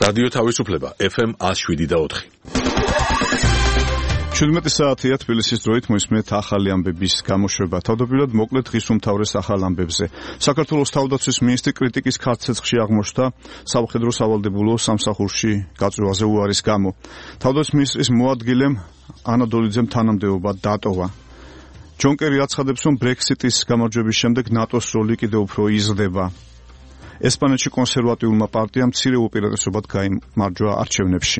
რადიო თავისუფლება FM 107.4. 17 საათია თბილისის დროით მოისმენთ ახალი ამბების გამოშვება. თავდაპირველად მოკლედ დღის უმთავრეს ახალ ამბებზე. საქართველოს თავდაცვის მინისტრი კრიტიკის ქარცეცხლში აღმოჩნდა სამხედრო სავალდებულო სამსახურში გაწვევაზე უარის გამო. თავდაცვის მინისტრის მოადგილემ ანა დოლიძემ თანამდებობა დატოვა. ჯონ კერი აცხადებს, რომ ბრექსიტის გამარჯვების შემდეგ ნატოს როლი კიდევ უფრო იზრდება. ესპანეთში კონსერვატიულმა პარტიამ მცირე უპირატესობად გაიმარჯვა არჩევნებში.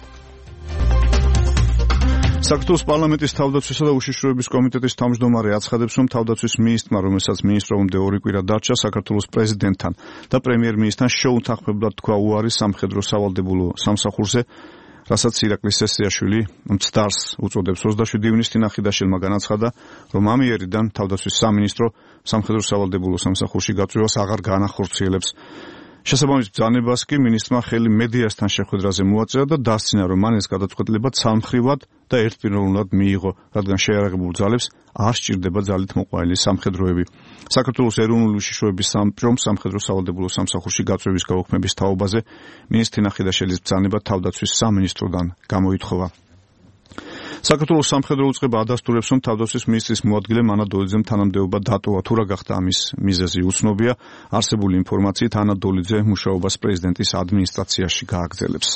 საქართველოს პარლამენტის თავდაცვისა და უშიშროების კომიტეტის თავმჯდომარე აცხადებს, რომ თავდაცვის მინისტრმა, რომელსაც მინისტრობამდე 2 კვირა დარჩა, საქართველოს პრეზიდენტთან და პრემიერ-მინისტრთან შეუთანხმებლად თქვა უარი სამხედრო სავალდებულო სამსახურზე, რასაც ირაკლი სესიაშვილი მცდარს უწოდებს. 27 ივნისს თინახიდაშვილმა განაცხადა, რომ ამ იერიდან თავდაცვის სამინისტრო სამხედრო სავალდებულო სამსახურში გაწვევას აღარ განახორციელებს. შესაბამის ბრძანებას კი მინისტრმა ხელი მედიასთან შეხვედრაზე მოაწერა და დასცინა, რომ მან ეს გადაწყვეტილება ცალმხრივად და ერთპიროვნულად მიიღო, რადგან შეიარაღებულ ძალებს არ სჭირდება ძალით მოყვანილი სამხედროები. საქართველოს ეროვნული უშიშროების სამჭრომს სამხედრო სავალდებულო სამსახურში გაწვევის გაუქმების თაობაზე მინისტრი თინახიდაშვილის ბრძანება თავდაცვის სამინისტროდან გამოითხოვა. საქართველოს სამხედრო უწყება ადასტურებს, რომ თავდაცვის მინისტრის მოადგილემ ანა დოლიძემ თანამდებობა დატოვა. თუ რა გახდა ამის მიზეზი უცნობია. არსებული ინფორმაციით ანა დოლიძე მუშაობას პრეზიდენტის ადმინისტრაციაში გააგრძელებს.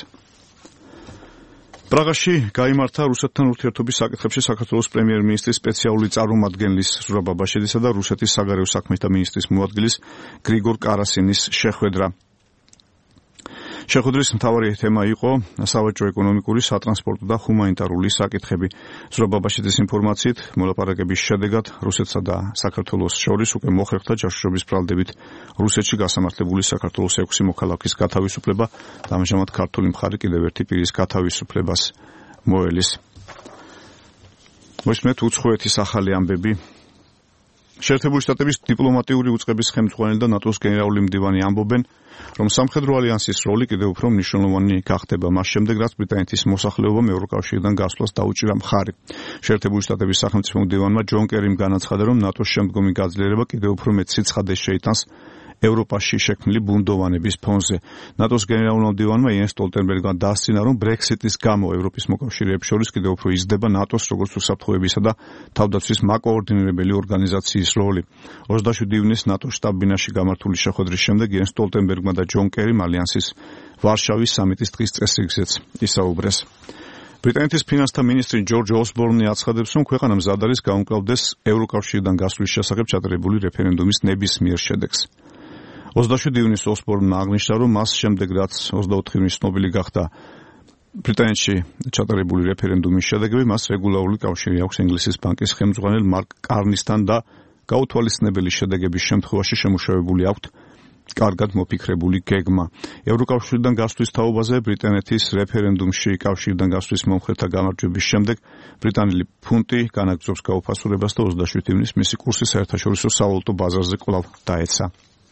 პრაღაში გაიმართა რუსეთთან ურთიერთობის საკითხებში საქართველოს პრემიერ-მინისტრის სპეციალური წარმომადგენლის ზურაბ აბაშიძისა და რუსეთის საგარეო საქმეთა მინისტრის მოადგილის გრიგორ კარასინის შეხვედრა. შეხვედრის მთავარი თემა იყო სავაჭრო ეკონომიკური, სატრანსპორტო და ჰუმანიტარული საკითხები. ზურაბ აბაშიძის ინფორმაციით, მოლაპარაკების შედეგად რუსეთსა და საქართველოს შორის უკვე მოხერხდა ჯაშუშობის ბრალდებით რუსეთში გასამართლებული საქართველოს 6 მოქალაქის გათავისუფლება და ამჟამად ქართული მხარე კიდევ ერთი პირის გათავისუფლებას მოელის. მოისმენთ უცხოეთის ახალი ამბები. შეერთებული შტატების დიპლომატიური უწყების ხელმძღვანელი და ნატოს გენერალური მდივანი ამბობენ, რომ სამხედრო ალიანსის როლი კიდევ უფრო მნიშვნელოვანი გახდება მას შემდეგ, რაც ბრიტანეთის მოსახლეობამ ევროკავშირიდან გასვლას დაუჭირა მხარი. შეერთებული შტატების სახელმწიფო მდივანმა ჯონ კერიმ განაცხადა, რომ ნატოს შემდგომი გაძლიერება კიდევ უფრო მეტ სიცხადეს შეიტანს ევროპაში შექმნილი ბუნდოვანების ფონზე. ნატოს გენერალურმა მდივანმა იენს სტოლტენბერგმა დასცინა, რომ ბრექსიტის გამო ევროპის მოკავშირეებს შორის კიდევ უფრო იზრდება ნატოს როგორც უსაფრთხოებისა და თავდაცვის მაკოორდინირებელი ორგანიზაციის როლი. 27 ივნისს ნატოს შტაბ-ბინაში გამართული შეხვედრის შემდეგ იენს სტოლტენბერგმა და ჯონ კერიმ ალიანსის ვარშავის სამიტის დღის წესრიგზეც ისაუბრეს. ბრიტანეთის ფინანსთა მინისტრი ჯორჯ ოსბორნი აცხადებს, რომ ქვეყანა მზად არის გაუმკლავდეს ევროკავშირიდან გასვლის შესახებ ჩატარებული რეფერენდუმის ნებისმიერ შედეგს. 27 ივნისს ოსბორნმა აღნიშნა, რომ მას შემდეგ, რაც 24 ივნისს ცნობილი გახდა ბრიტანეთში ჩატარებული რეფერენდუმის შედეგები, მას რეგულარული კავშირი აქვს ინგლისის ბანკის ხელმძღვანელ მარკ კარნისთან და გაუთვალისწინებელი შედეგების შემთხვევაში შემუშავებული აქვთ კარგად მოფიქრებული გეგმა. ევროკავშირიდან გასვლის თაობაზე ბრიტანეთის რეფერენდუმში კავშირიდან გასვლის მომხრეთა გამარჯვების შემდეგ ბრიტანელი ფუნტი განაგრძობს გაუფასურებას და 27 ივნისს მისი კურსი საერთაშორისო სავალუტო ბაზარზე კვლავ დაეცა.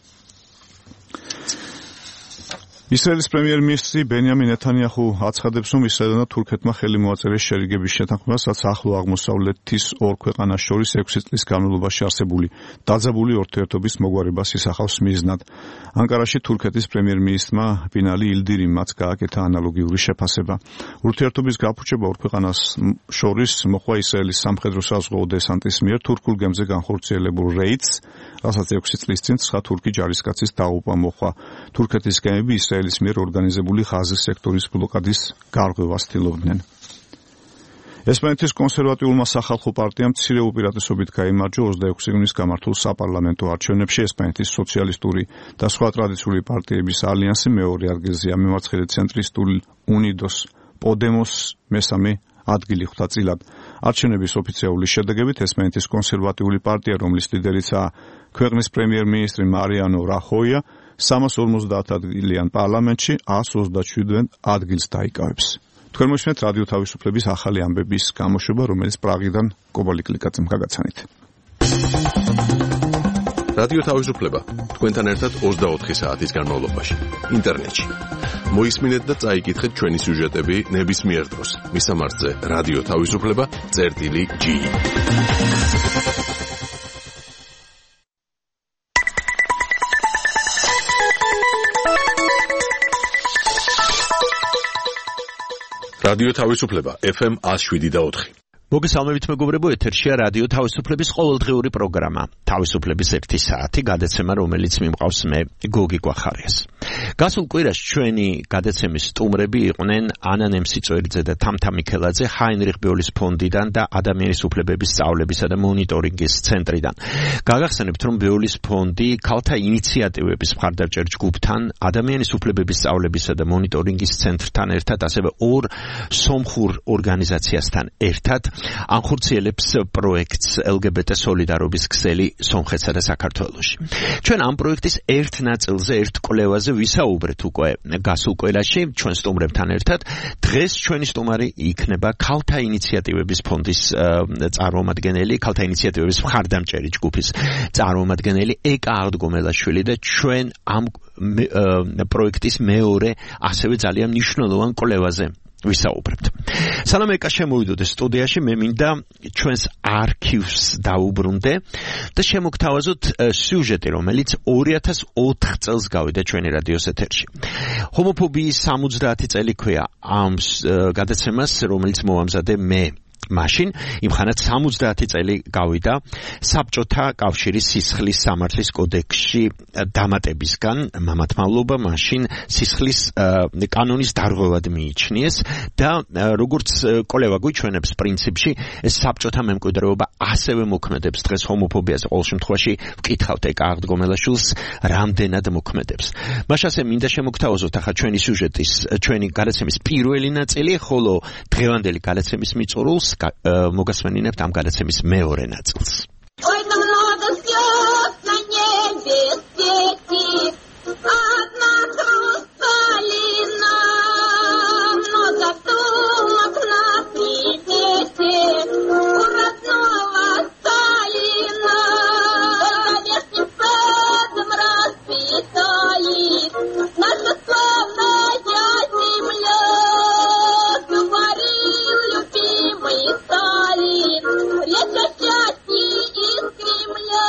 ისრაელის პრემიერ-მინისტრი ბენიამინ ნეთანიაჰუ აცხადებს, რომ ისრაელმა თურქეთმა ხელი მოაწერეს შერიგების შეთანხმებას, რაც ახლო აღმოსავლეთის ორ ქვეყანას შორის 6 წლის განმავლობაში არსებული დაძაბული ურთიერთობის მოგვარებას ისახავს მიზნად. ანკარაში თურქეთის პრემიერ-მინისტრმა ბინალი ილდირიმაც გააკეთა ანალოგიური შეფასება. ურთიერთობის გაფუჭება ორ ქვეყანას შორის მოხდა ისრაელის სამხედრო საზღვაო დესანტის მიერ თურქულ გემზე განხორციელებულ რეიდს, რასაც 6 წლის წინ 9 თურქი ჯარისკაცის დაუყვა მოხდა. თურქეთის გემები ისრაელის მიერ ორგანიზებული ღაზის სექტორის ბლოკადის გარღვევას ცდილობდნენ. ესპანეთის კონსერვატიულმა სახალხო პარტიამ მცირე უპირატესობით გაიმარჯვა 26 ივნისს გამართულ საპარლამენტო არჩევნებში. ესპანეთის სოციალისტური და სხვა ტრადიციული პარტიების ალიანსი მეორე ადგილზეა, მემარცხენე ცენტრისტული უნიდოს პოდემოს მესამე ადგილი ხვდა წილად. არჩევნების ოფიციალური შედეგებით ესპანეთის კონსერვატიული პარტია, რომლის ლიდერიცაა ქვეყნის პრემიერ-მინისტრი მარიანო რახოია, 350 ადგილიან პარლამენტში 127 ადგილს დაიკავებს. თქვენ მოისმენთ რადიო თავისუფლების ახალი ამბების გამოშვება, რომელიც პრაღიდან კობალი კლიკაძემ გაგაცანით. რადიო თავისუფლება თქვენთან ერთად 24 საათის განმავლობაში ინტერნეტში. მოისმინეთ და წაიკითხეთ ჩვენი სიუჟეტები ნებისმიერ დროს. მისამართზე რადიო თავისუფლება.g რადიო თავისუფლება FM 107.4. მოგესალმებით მეგობრებო, ეთერშია რადიო თავისუფლების ყოველდღიური პროგრამა თავისუფლების 1 საათი გადაცემა, რომელიც მიმყავს მე გოგი კვახარიას. გასულ კვირას ჩვენი გადაცემის სტუმრები იყვნენ ანა ნემსიწვერიძე და თამთა მიქელაძე ჰაინრიხ ბიოლის ფონდიდან და ადამიანის უფლებების სწავლებისა და მონიტორინგის ცენტრიდან. გაგახსენებთ, რომ ბიოლის ფონდი ქალთა ინიციატივების მხარდამჭერ ჯგუფთან, ადამიანის უფლებების სწავლებისა და მონიტორინგის ცენტრთან ერთად, ასევე ორ სომხურ ორგანიზაციასთან ერთად ანხორციელებს პროექტს LGBT სოლიდარობის ქსელი სომხეთსა და საქართველოში. ჩვენ ამ პროექტის ერთ ნაწილზე, ერთ კვლევაზე ვისაუბრეთ უკვე გასულ კვირაში ჩვენ სტუმრებთან ერთად. დღეს ჩვენი სტუმარი იქნება ქალთა ინიციატივების ფონდის წარმომადგენელი, ქალთა ინიციატივების მხარდამჭერი ჯგუფის წარმომადგენელი ეკა აღდგომელაშვილი და ჩვენ ამ პროექტის მეორე ასევე ძალიან მნიშვნელოვან კვლევაზე ვისაუბრებთ. სანამ ეკა შემოვიდოდეს სტუდიაში, მე მინდა ჩვენს არქივს დაუბრუნდე და შემოგთავაზოთ სიუჟეტი, რომელიც 2004 წელს გავიდა ჩვენი რადიოს ეთერში. ჰომოფობიის 70 წელი ქვია ამ გადაცემას, რომელიც მოვამზადე მე. მაშინ იმხანად 70 წელი გავიდა საბჭოთა კავშირის სისხლის სამართლის კოდექსში დამატებისგან, მამათმავლობა მაშინ სისხლის კანონის დარღვევად მიიჩნიეს და როგორც კვლევა გვიჩვენებს პრინციპში, ეს საბჭოთა მემკვიდრეობა ასევე მოქმედებს დღეს ჰომოფობიაზე. ყოველ შემთხვევაში ვკითხავთ ეკა აღდგომელაშვილს, რამდენად მოქმედებს. მაშასე მინდა შემოგთავაზოთ ახლა ჩვენი სიუჟეტის, ჩვენი გადაცემის პირველი ნაწილი, ხოლო დღევანდელი გადაცემის მიწურულს მოგასმენინებთ ამ გადაცემის მეორე ნაწილს. Ой, там много звезд на небе светит, одна хрусталина, много сумок на свете, у родного Сталина. Ой, за верхним садом расцветает наша славная земля, говорил любимый Сталин, речь о счастье из Кремля.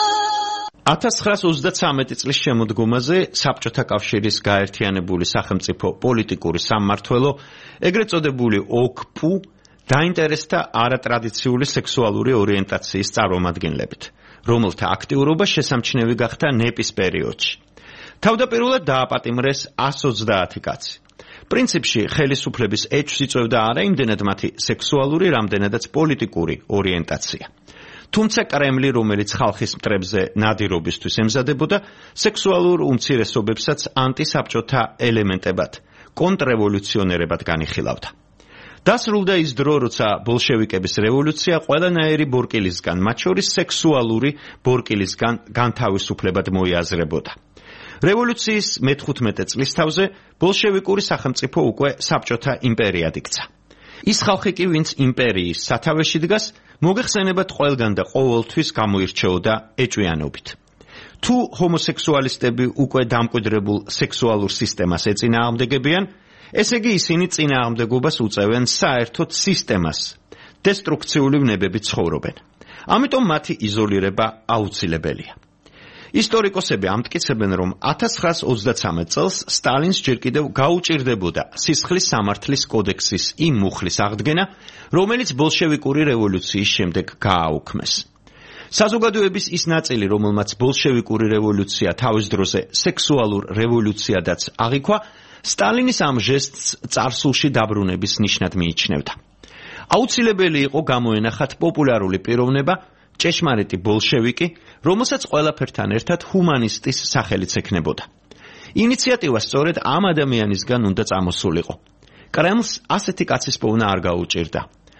1933 წლის შემოდგომაზე საბჭოთა კავშირის გაერთიანებული სახელმწიფო პოლიტიკური სამმართველო, ეგრეთ წოდებული ოკპუ, დაინტერესდა არატრადიციული სექსუალური ორიენტაციის წარმომადგენლებით, რომელთა აქტიურობა შესამჩნევი გახდა ნეპის პერიოდში. თავდაპირველად დააპატიმრეს 130 კაცი. პრინციპში ხელისუფლების ეჭვს იწვევდა არა იმდენად მათი სექსუალური, რამდენადაც პოლიტიკური ორიენტაცია. თუმცა კრემლი, რომელიც ხალხის მტრებზე ნადირობისთვის ემზადებოდა, სექსუალურ უმცირესობებსაც ანტისაბჭოთა ელემენტებად, კონტრრევოლუციონერებად განიხილავდა. დასრულდა ის დრო, როცა ბოლშევიკების რევოლუცია ყველანაირი ბორკილისგან, მათ შორის სექსუალური ბორკილისგან განთავისუფლებად მოიაზრებოდა. რევოლუციის მე-15 წლის თავზე ბოლშევიკური სახელმწიფო უკვე საბჭოთა იმპერიად იქცა. ის ხალხი კი, ვინც იმპერიის სათავეში დგას, მოგეხსენებათ ყველგან და ყოველთვის გამოირჩეოდა ეჭვიანობით. თუ ჰომოსექსუალისტები უკვე დამკვიდრებულ სექსუალურ სისტემას ეწინააღმდეგებიან, ესე იგი ისინი წინააღმდეგობას უწევენ საერთოდ სისტემას, დესტრუქციული ვნებებით ცხოვრობენ. ამიტომ მათი იზოლირება აუცილებელია. ისტორიკოსები ამტკიცებენ, რომ 1933 წელს სტალინს ჯერ კიდევ გაუჭირდებოდა სისხლის სამართლის კოდექსის იმ მუხლის აღდგენა, რომელიც ბოლშევიკური რევოლუციის შემდეგ გააუქმეს. საზოგადოების ის ნაწილი, რომელმაც ბოლშევიკური რევოლუცია თავის დროზე სექსუალურ რევოლუციადაც აღიქვა, სტალინის ამ ჟესტს წარსულში დაბრუნების ნიშნად მიიჩნევდა. აუცილებელი იყო გამოენახათ პოპულარული პიროვნება, ჭეშმარიტი ბოლშევიკი, რომელსაც ყველაფერთან ერთად ჰუმანისტის სახელიც ექნებოდა. ინიციატივა სწორედ ამ ადამიანისგან უნდა წამოსულიყო. კრემლს ასეთი კაცის პოვნა არ გაუჭირდა.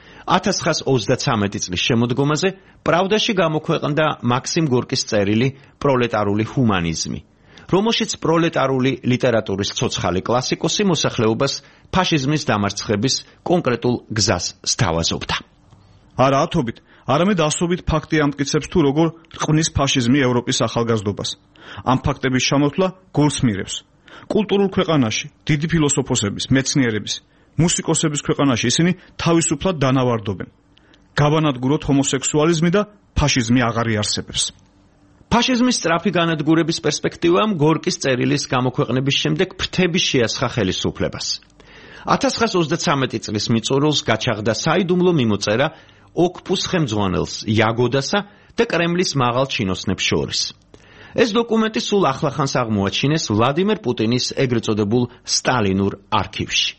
1933 წლის შემოდგომაზე პრავდაში გამოქვეყნდა მაქსიმ გორკის წერილი პროლეტარული ჰუმანიზმი, რომელშიც პროლეტარული ლიტერატურის ცოცხალი კლასიკოსი მოსახლეობას ფაშიზმის დამარცხების კონკრეტულ გზას სთავაზობდა. არა ათობით, არამედ ასობით ფაქტი ამტკიცებს თუ როგორ რყმის ფაშიზმი ევროპის ახალგაზრდობას. ამ ფაქტების ჩამოთვლა გულს მირევს. კულტურულ ქვეყანაში, დიდი ფილოსოფოსების, მეცნიერების, მუსიკოსების ქვეყანაში ისინი თავისუფლად დანავარდობენ. გავანადგუროთ ჰომოსექსუალიზმი და ფაშიზმი აღარ იარსებებს. ფაშიზმის სწრაფი განადგურების პერსპექტივამ გორკის წერილის გამოქვეყნების შემდეგ ფრთები შეასხა ხელისუფლებას. 1933 წლის მიწურულს გაჩაღდა საიდუმლო მიმოწერა ოქპუს ხელმძღვანელს იაგოდასა და კრემლის მაღალ ჩინოსნებს შორის. ეს დოკუმენტი სულ ახლახანს აღმოაჩინეს ვლადიმერ პუტინის ეგრეთ წოდებულ სტალინურ არქივში.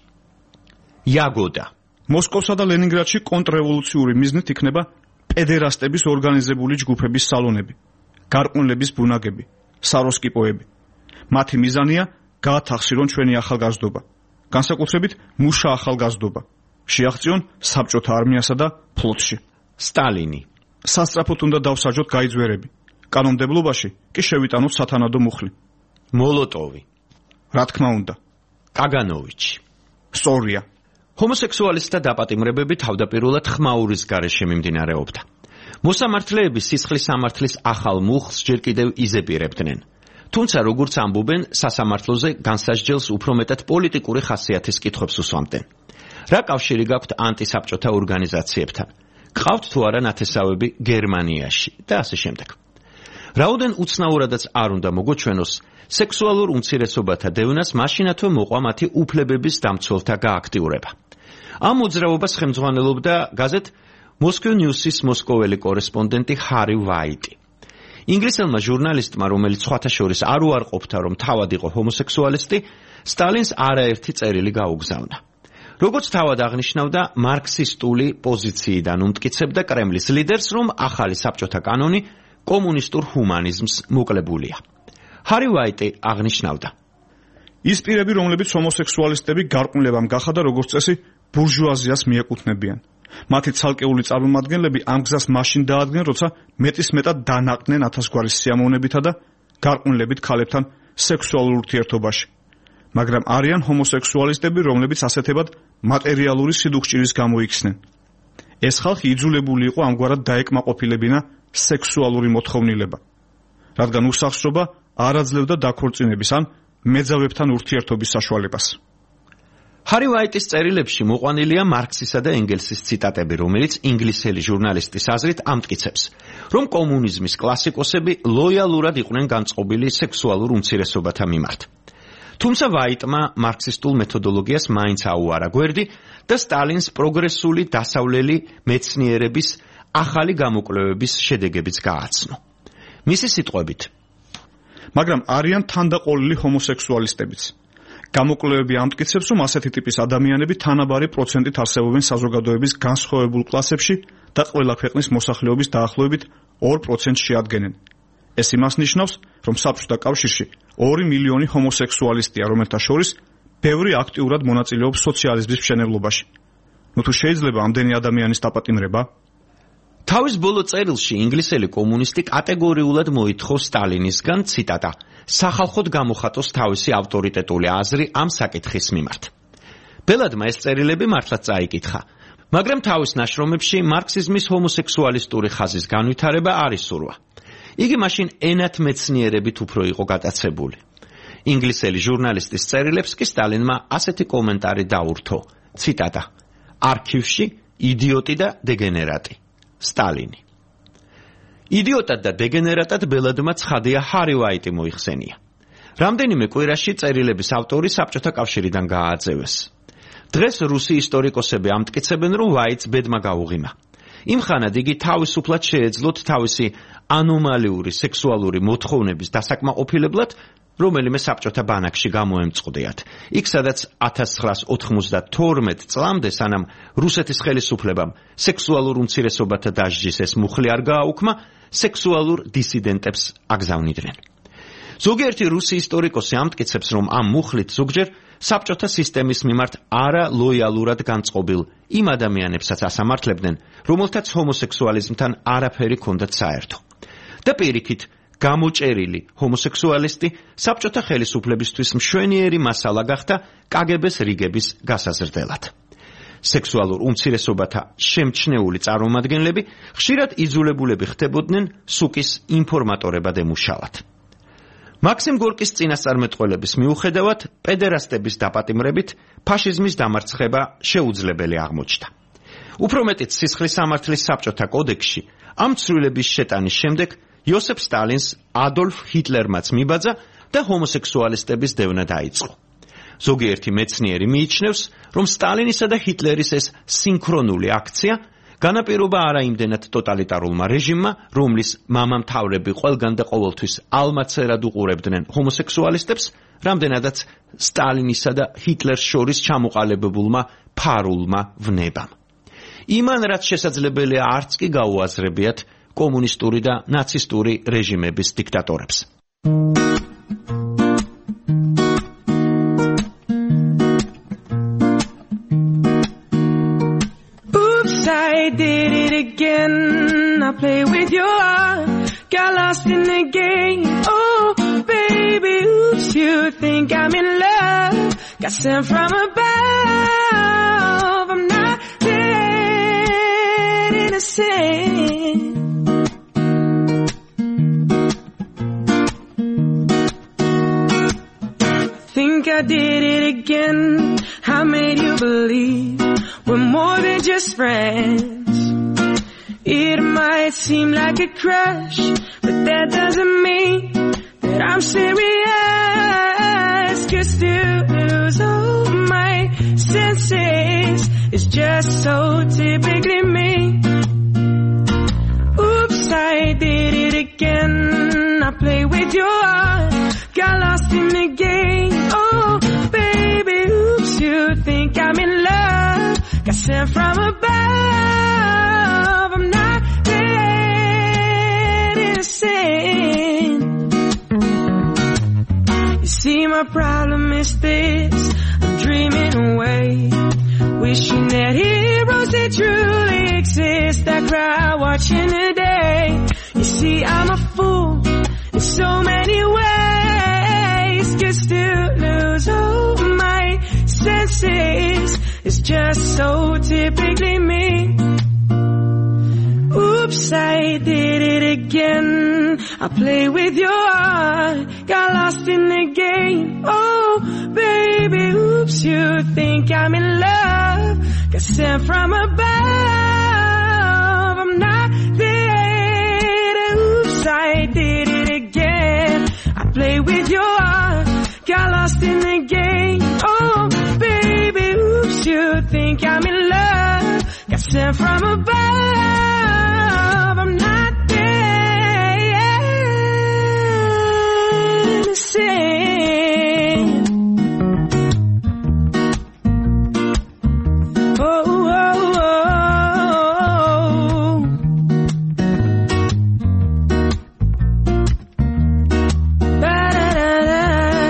იაგოდა მოსკოვსა და ლენინგრადში კონტრრევოლუციური მიზნით იქნება პედერასტების ორგანიზებული ჯგუფების სალონები, გარყვნილების ბუნაგები, საროსკიპოები. მათი მიზანია გაათახსირონ ჩვენი ახალგაზრდობა, განსაკუთრებით მუშა ახალგაზრდობა, შეაღწიონ საბჭოთა არმიასა და ფლოტში. სტალინი სასწრაფოდ უნდა დავსაჯოთ გაიძვერები, კანონმდებლობაში კი შევიტანოთ სათანადო მუხლი. მოლოტოვი რა თქმა უნდა, კაგანოვიჩი სწორია. ჰომოსექსუალისტთა დაპატიმრებები თავდაპირველად ხმაურის გარეშე მიმდინარეობდა. მოსამართლეები სისხლის სამართლის ახალ მუხლს ჯერ კიდევ იზეპირებდნენ. თუმცა როგორც ამბობენ, სასამართლოზე განსაჯდელს უფრო მეტად პოლიტიკური ხასიათის კითხვებს უსვამდნენ. რა კავშირი გაქვთ ანტისაბჭოთა ორგანიზაციებთან? გყავთ თუ არა ნათესავები გერმანიაში და ასე შემდეგ. რაოდენ უცნაურადაც არ უნდა მოგოჩვენოს, სექსუალურ უმცირესობათა დევნას მაშინათვე მოყვა მათი უფლებების დამცველთა გააქტიურება. ამ მოძრაობას ხელმძღვანელობდა გაზეთ Moscow News-ის მოსკოველი კორესპონდენტი ჰარი ვაიტი. ინგლისელმა ჟურნალისტმა, რომელიც სხვათა შორის არ უარყოფდა, რომ თავად იყო ჰომოსექსუალისტი, სტალინს არაერთი წერილი გაუგზავნა. როგორც თავად აღნიშნავდა, მარქსისტული პოზიციიდან უმტკიცებდა კრემლის ლიდერს, რომ ახალი საბჭოთა კანონი კომუნისტურ ჰუმანიზმს მოკლებულია. ჰარი ვაიტი აღნიშნავდა: ის პირები, რომლებიც ჰომოსექსუალისტები გარყვნილებამ გახადა, როგორც წესი, ბურჟუაზიას მიეკუთვნებიან. მათი ცალკეული წარმომადგენლები ამ გზას მაშინ დაადგნენ, როცა მეტისმეტად დანაყდნენ ათასგვარი სიამოვნებითა და გარყვნილებით ქალებთან სექსუალურ ურთიერთობაში. მაგრამ არიან ჰომოსექსუალისტები, რომლებიც ასეთებად მატერიალური სიდუხჭირის გამო იქცნენ. ეს ხალხი იძულებული იყო ამგვარად დაეკმაყოფილებინა სექსუალური მოთხოვნილება, რადგან უსახსრობა არ აძლევდა დაქორწინების ან მეძავებთან ურთიერთობის საშუალებას. ჰარი ვაიტის წერილებში მოყვანილია მარქსისა და ენგელსის ციტატები, რომელიც ინგლისელი ჟურნალისტის აზრით ამტკიცებს, რომ კომუნიზმის კლასიკოსები ლოიალურად იყვნენ განწყობილი სექსუალურ უმცირესობათა მიმართ. თუმცა ვაიტმა მარქსისტულ მეთოდოლოგიას მაინც აუარა გვერდი და სტალინს პროგრესული დასავლელი მეცნიერების ახალი გამოკვლევების შედეგებიც გააცნო. მისი სიტყვებით: მაგრამ არიან თანდაყოლილი ჰომოსექსუალისტებიც. გამოკვლევები ამტკიცებს, რომ ასეთი ტიპის ადამიანები თანაბარი პროცენტით არსებობენ საზოგადოების განსხვავებულ კლასებში და ყველა ქვეყნის მოსახლეობის დაახლოებით 2% შეადგენენ. ეს იმას ნიშნავს, რომ საბჭოთა კავშირში 2 მილიონი ჰომოსექსუალისტია, რომელთა შორის ბევრი აქტიურად მონაწილეობს სოციალიზმის მშენებლობაში. ნუ თუ შეიძლება ამდენი ადამიანის დაპატიმრება? თავის ბოლო წერილში ინგლისელი კომუნისტი კატეგორიულად მოითხოვს სტალინისგან, ციტატა, სახალხოდ გამოხატოს თავისი ავტორიტეტული აზრი ამ საკითხის მიმართ. ბელადმა ეს წერილები მართლაც წაიკითხა, მაგრამ თავის ნაშრომებში მარქსიზმის ჰომოსექსუალისტური ხაზის განვითარება არ ისურვა. იგი მაშინ ენათმეცნიერებით უფრო იყო გატაცებული. ინგლისელი ჟურნალისტის წერილებს კი სტალინმა ასეთი კომენტარი დაურთო, ციტატა, არქივში იდიოტი და დეგენერატი. სტალინი. იდიოტად და დეგენერატად ბელადმა ცხადია ჰარი ვაიტი მოიხსენია. რამდენიმე კვირაში წერილების ავტორი საბჭოთა კავშირიდან გააძევეს. დღეს რუსი ისტორიკოსები ამტკიცებენ, რომ ვაიტს ბედმა გაუღიმა. იმხანად იგი თავისუფლად შეეძლოთ თავისი ანომალიური სექსუალური მოთხოვნების დასაკმაყოფილებლად, რომელიმე საბჭოთა ბანაკში გამოემწყდიათ. იქ სადაც 1992 წლამდე, სანამ რუსეთის ხელისუფლებამ სექსუალურ უმცირესობათა დასჯის ეს მუხლი არ გააუქმა, სექსუალურ დისიდენტებს აგზავნიდნენ. ზოგიერთი რუსი ისტორიკოსი ამტკიცებს, რომ ამ მუხლით ზოგჯერ საბჭოთა სისტემის მიმართ არა ლოიალურად განწყობილ იმ ადამიანებსაც ასამართლებდნენ, რომელთაც ჰომოსექსუალიზმთან არაფერი ჰქონდათ საერთო. და პირიქით, გამოჭერილი ჰომოსექსუალისტი საბჭოთა ხელისუფლებისთვის მშვენიერი მასალა გახდა კგბ-ს რიგების გასაზრდელად. სექსუალურ უმცირესობათა შემჩნეული წარმომადგენლები ხშირად იძულებულები ხდებოდნენ სუკის ინფორმატორებად ემუშავათ. მაქსიმ გორკის წინასწარმეტყველების მიუხედავად, პედერასტების დაპატიმრებით ფაშიზმის დამარცხება შეუძლებელი აღმოჩნდა. უფრო მეტიც სისხლის სამართლის საბჭოთა კოდექსში ამ ცვლილების შეტანის შემდეგ იოსებ სტალინს ადოლფ ჰიტლერმაც მიბაძა და ჰომოსექსუალისტების დევნა დაიწყო. ზოგიერთი მეცნიერი მიიჩნევს, რომ სტალინისა და ჰიტლერის ეს სინქრონული აქცია განაპირობა არა იმდენად ტოტალიტარულმა რეჟიმმა, რომლის მამამთავრები ყველგან და ყოველთვის ალმაცერად უყურებდნენ ჰომოსექსუალისტებს, რამდენადაც სტალინისა და ჰიტლერს შორის ჩამოყალიბებულმა ფარულმა ვნებამ. იმან რაც შესაძლებელია არც კი გაუაზრებიათ კომუნისტური და ნაცისტური რეჟიმების დიქტატორებს. I did it again. I play with your heart, got lost in the game. Oh, baby, oops, you think I'm in love, got sent from above. I'm not that innocent. Think I did it again. I made you believe we're more than just friends. It might seem like a crush, but that doesn't mean that I'm serious. 'Cause to lose all my senses is just so typically me. Oops, I did it again. I play with your heart, got lost in the game. Oh, baby, oops, you think I'm in love, got sent from above. I'm not that innocent. You see, my problem is this, I'm dreaming away, wishing that heroes that truly exist. I cry watching the day. You see, I'm a fool in so many ways, 'cause to lose all my senses is just so typically me. Oops, I did it again. I play with your heart, got lost in the game. Oh, baby, oops, you think I'm in love, got sent from above. I'm not there. Oops, I did it again. I play with your heart, got lost in the game. Oh, baby, oops, you think I'm in love, got sent from above. I'm not there, innocent. Oh, oh, oh, oh. Ba-da-da-da.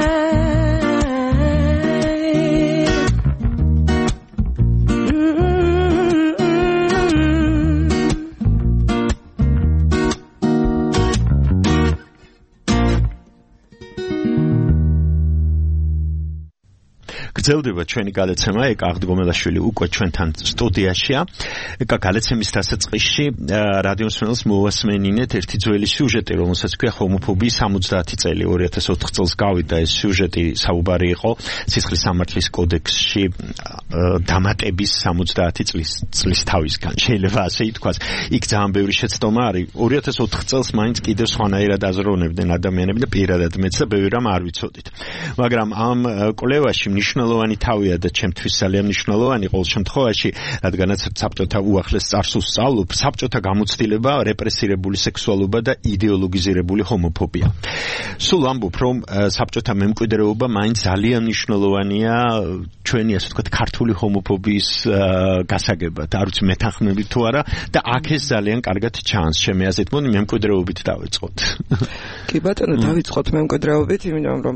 გრძელდება ჩვენი გადაცემა, ეკა აღდგომელაშვილი უკვე ჩვენთან სტუდიაშია. ეკა გადაცემის დასაწყისში რადიო მსმენელს მოვასმენინეთ ერთი ძველი სიუჟეტი, რომელსაც ქვია ჰომოფობიის 70 წელი. 2004 წელს გავიდა ეს სიუჟეტი, საუბარი იყო სისხლის სამართლის კოდექსში დამატების 70 წლის თავისგან. შეიძლება ასე ითქვას. იქ ძალიან ბევრი შეცდომა არის. 2004 წელს მაინც კიდევ სხვანაირად აზროვნებდნენ ადამიანები და პირადად მეც და ბევრი რამ არ ვიცოდით. მაგრამ ამ კვლევაში მნიშვნელოვანი თავია და ჩემთვის ძალიან მნიშვნელოვანი ყოველ შემთხვევაში, რადგანაც საბჭოთა უახლეს წარსულს სწავლობ, საბჭოთა გამოცდილება რეპრესირებული სექსუალობა და იდეოლოგიზირებული ჰომოფობია. სულ ამბობ, რომ საბჭოთა მემკვიდრეობა მაინც ძალიან მნიშვნელოვანია ჩვენი, ასე ვთქვათ, ქართული ჰომოფობიის გასაგებად. არ ვიცი მეთანხმებით თუ არა და აქ ეს ძალიან კარგად ჩანს. ჩემი აზრით, მოდი მემკვიდრეობით დავიწყოთ. კი ბატონო, დავიწყოთ მემკვიდრეობით, იმიტომ რომ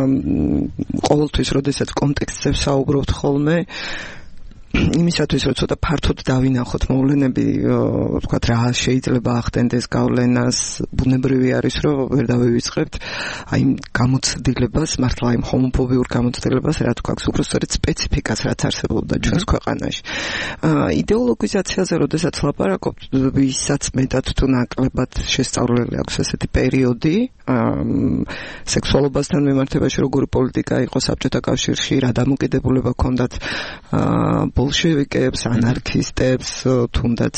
ყოველთვის როდესაც კონტექსტებს საუბრობთ ხოლმე იმისათვის რომ ცოტა ფართოდ დავინახოთ მოვლენები, ვთქვათ რა შეიძლება ახდენდეს გავლენას, ბუნებრივი არის რომ ვერ დავივიწყებთ აი გამოცდილებას, მართლა იმ ჰომოფობიურ გამოცდილებას, რა თქვა, უფრო სწორედ სპეციფიკას, რაც არსებობდა ჩვენს ქვეყანაში. იდეოლოგიზაციაზე როდესაც ლაპარაკობთ, ვისაც მეტად თუ ნაკლებად შესწავლილი აქვს ესეთი პერიოდი, სექსუალობასთან მიმართებაში როგორი პოლიტიკა იყო საბჭოთა კავშირში, რა დამოკიდებულება ჰქონდათ ბოლშევიკებს, ანარქისტებს, თუნდაც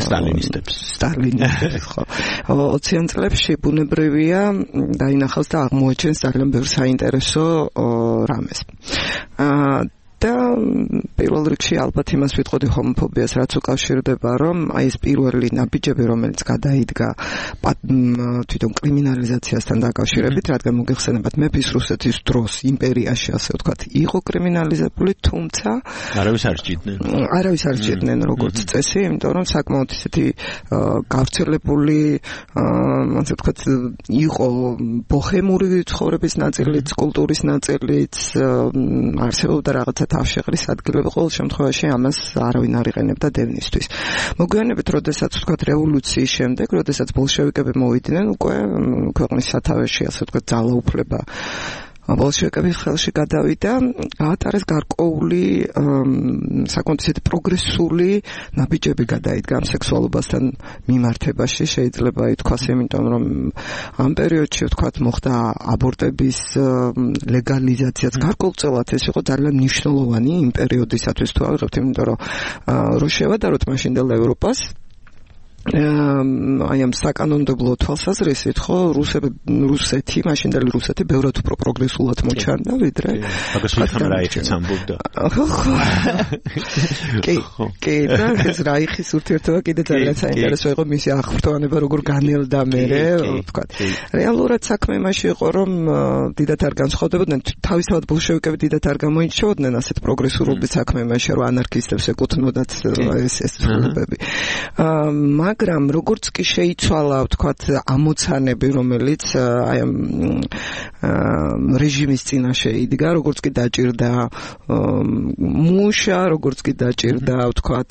სტალინისტებს, ხო. 20-იან წლებში ბუნებრივია დაინახავს და აღმოაჩენს ძალიან ბევრ საინტერესო რამეს. და პირველ რიგში ალბათ იმას ვიტყოდი ჰომოფობიას, რაც უკავშირდება, რომ აი ეს პირველი ნაბიჯები, რომელიც გადაიდგა თვითონ კრიმინალიზაციასთან დაკავშირებით, რადგან მოგეხსენებათ, მეფის რუსეთის დროს იმპერიაში, ასე ვთქვათ, იყო კრიმინალიზებული, თუმცა არავის არ სჭირდნენ როგორც წესი, იმიტომ რომ საკმაოდ ისეთი გავრცელებული, ასე ვთქვათ, იყო ბოჰემური ცხოვრების ნაწილიც, კულტურის ნაწილიც, არსებობდა რაღაცა თავშეყრის ადგილები, ყოველ შემთხვევაში ამას არავინ არ იყენებდა დევნისთვის. მოგვიანებით, როდესაც ვთქვათ რევოლუციის შემდეგ, როდესაც ბოლშევიკები მოვიდნენ, უკვე ქვეყნის სათავეში, ასე ვთქვათ, ძალაუფლება ბოლშევიკების ხელში გადავიდა, გაატარეს გარკვეული საკმაოდ ისეთი პროგრესული ნაბიჯები გადაიდგა ამ სექსუალობასთან მიმართებაში, შეიძლება ითქვას, იმიტომ რომ ამ პერიოდში ვთქვათ მოხდა აბორტების ლეგალიზაციაც გარკვეულწილად ეს იყო ძალიან მნიშვნელოვანი იმ პერიოდისათვის თუ ავიღებთ, იმიტომ რომ რო შევადაროთ მაშინდელ ევროპას აი ამ საკანონმდებლო თვალსაზრისით, ხო, რუსეთი, მაშინდელი რუსეთი ბევრად უფრო პროგრესულად მოჩანდა, ვიდრე მაგასთან რაიხიც ამბობდა. კი, და ეს რაიხის ურთიერთობა კიდე ძალიან საინტერესო იყო, მისი აღფრთოვანება როგორ განელდა მერე, ვთქვათ. რეალურად საქმე იმაში იყო, რომ დიდათ არ განსხვავდებოდნენ, თავისთავად ბოლშევიკები დიდათ არ გამოირჩეოდნენ ასეთ პროგრესულობის საქმე იმაში, რომ ანარქისტებს ეკუთვნოდათ ეს ცვლილებები. მაგრამ როგორც კი შეიცვალა, ვთქვათ, ამოცანები, რომელიც აი ამ რეჟიმის წინაშე იდგა, როგორც კი დაჭირდა მუშა, როგორც კი დაჭირდა, ვთქვათ,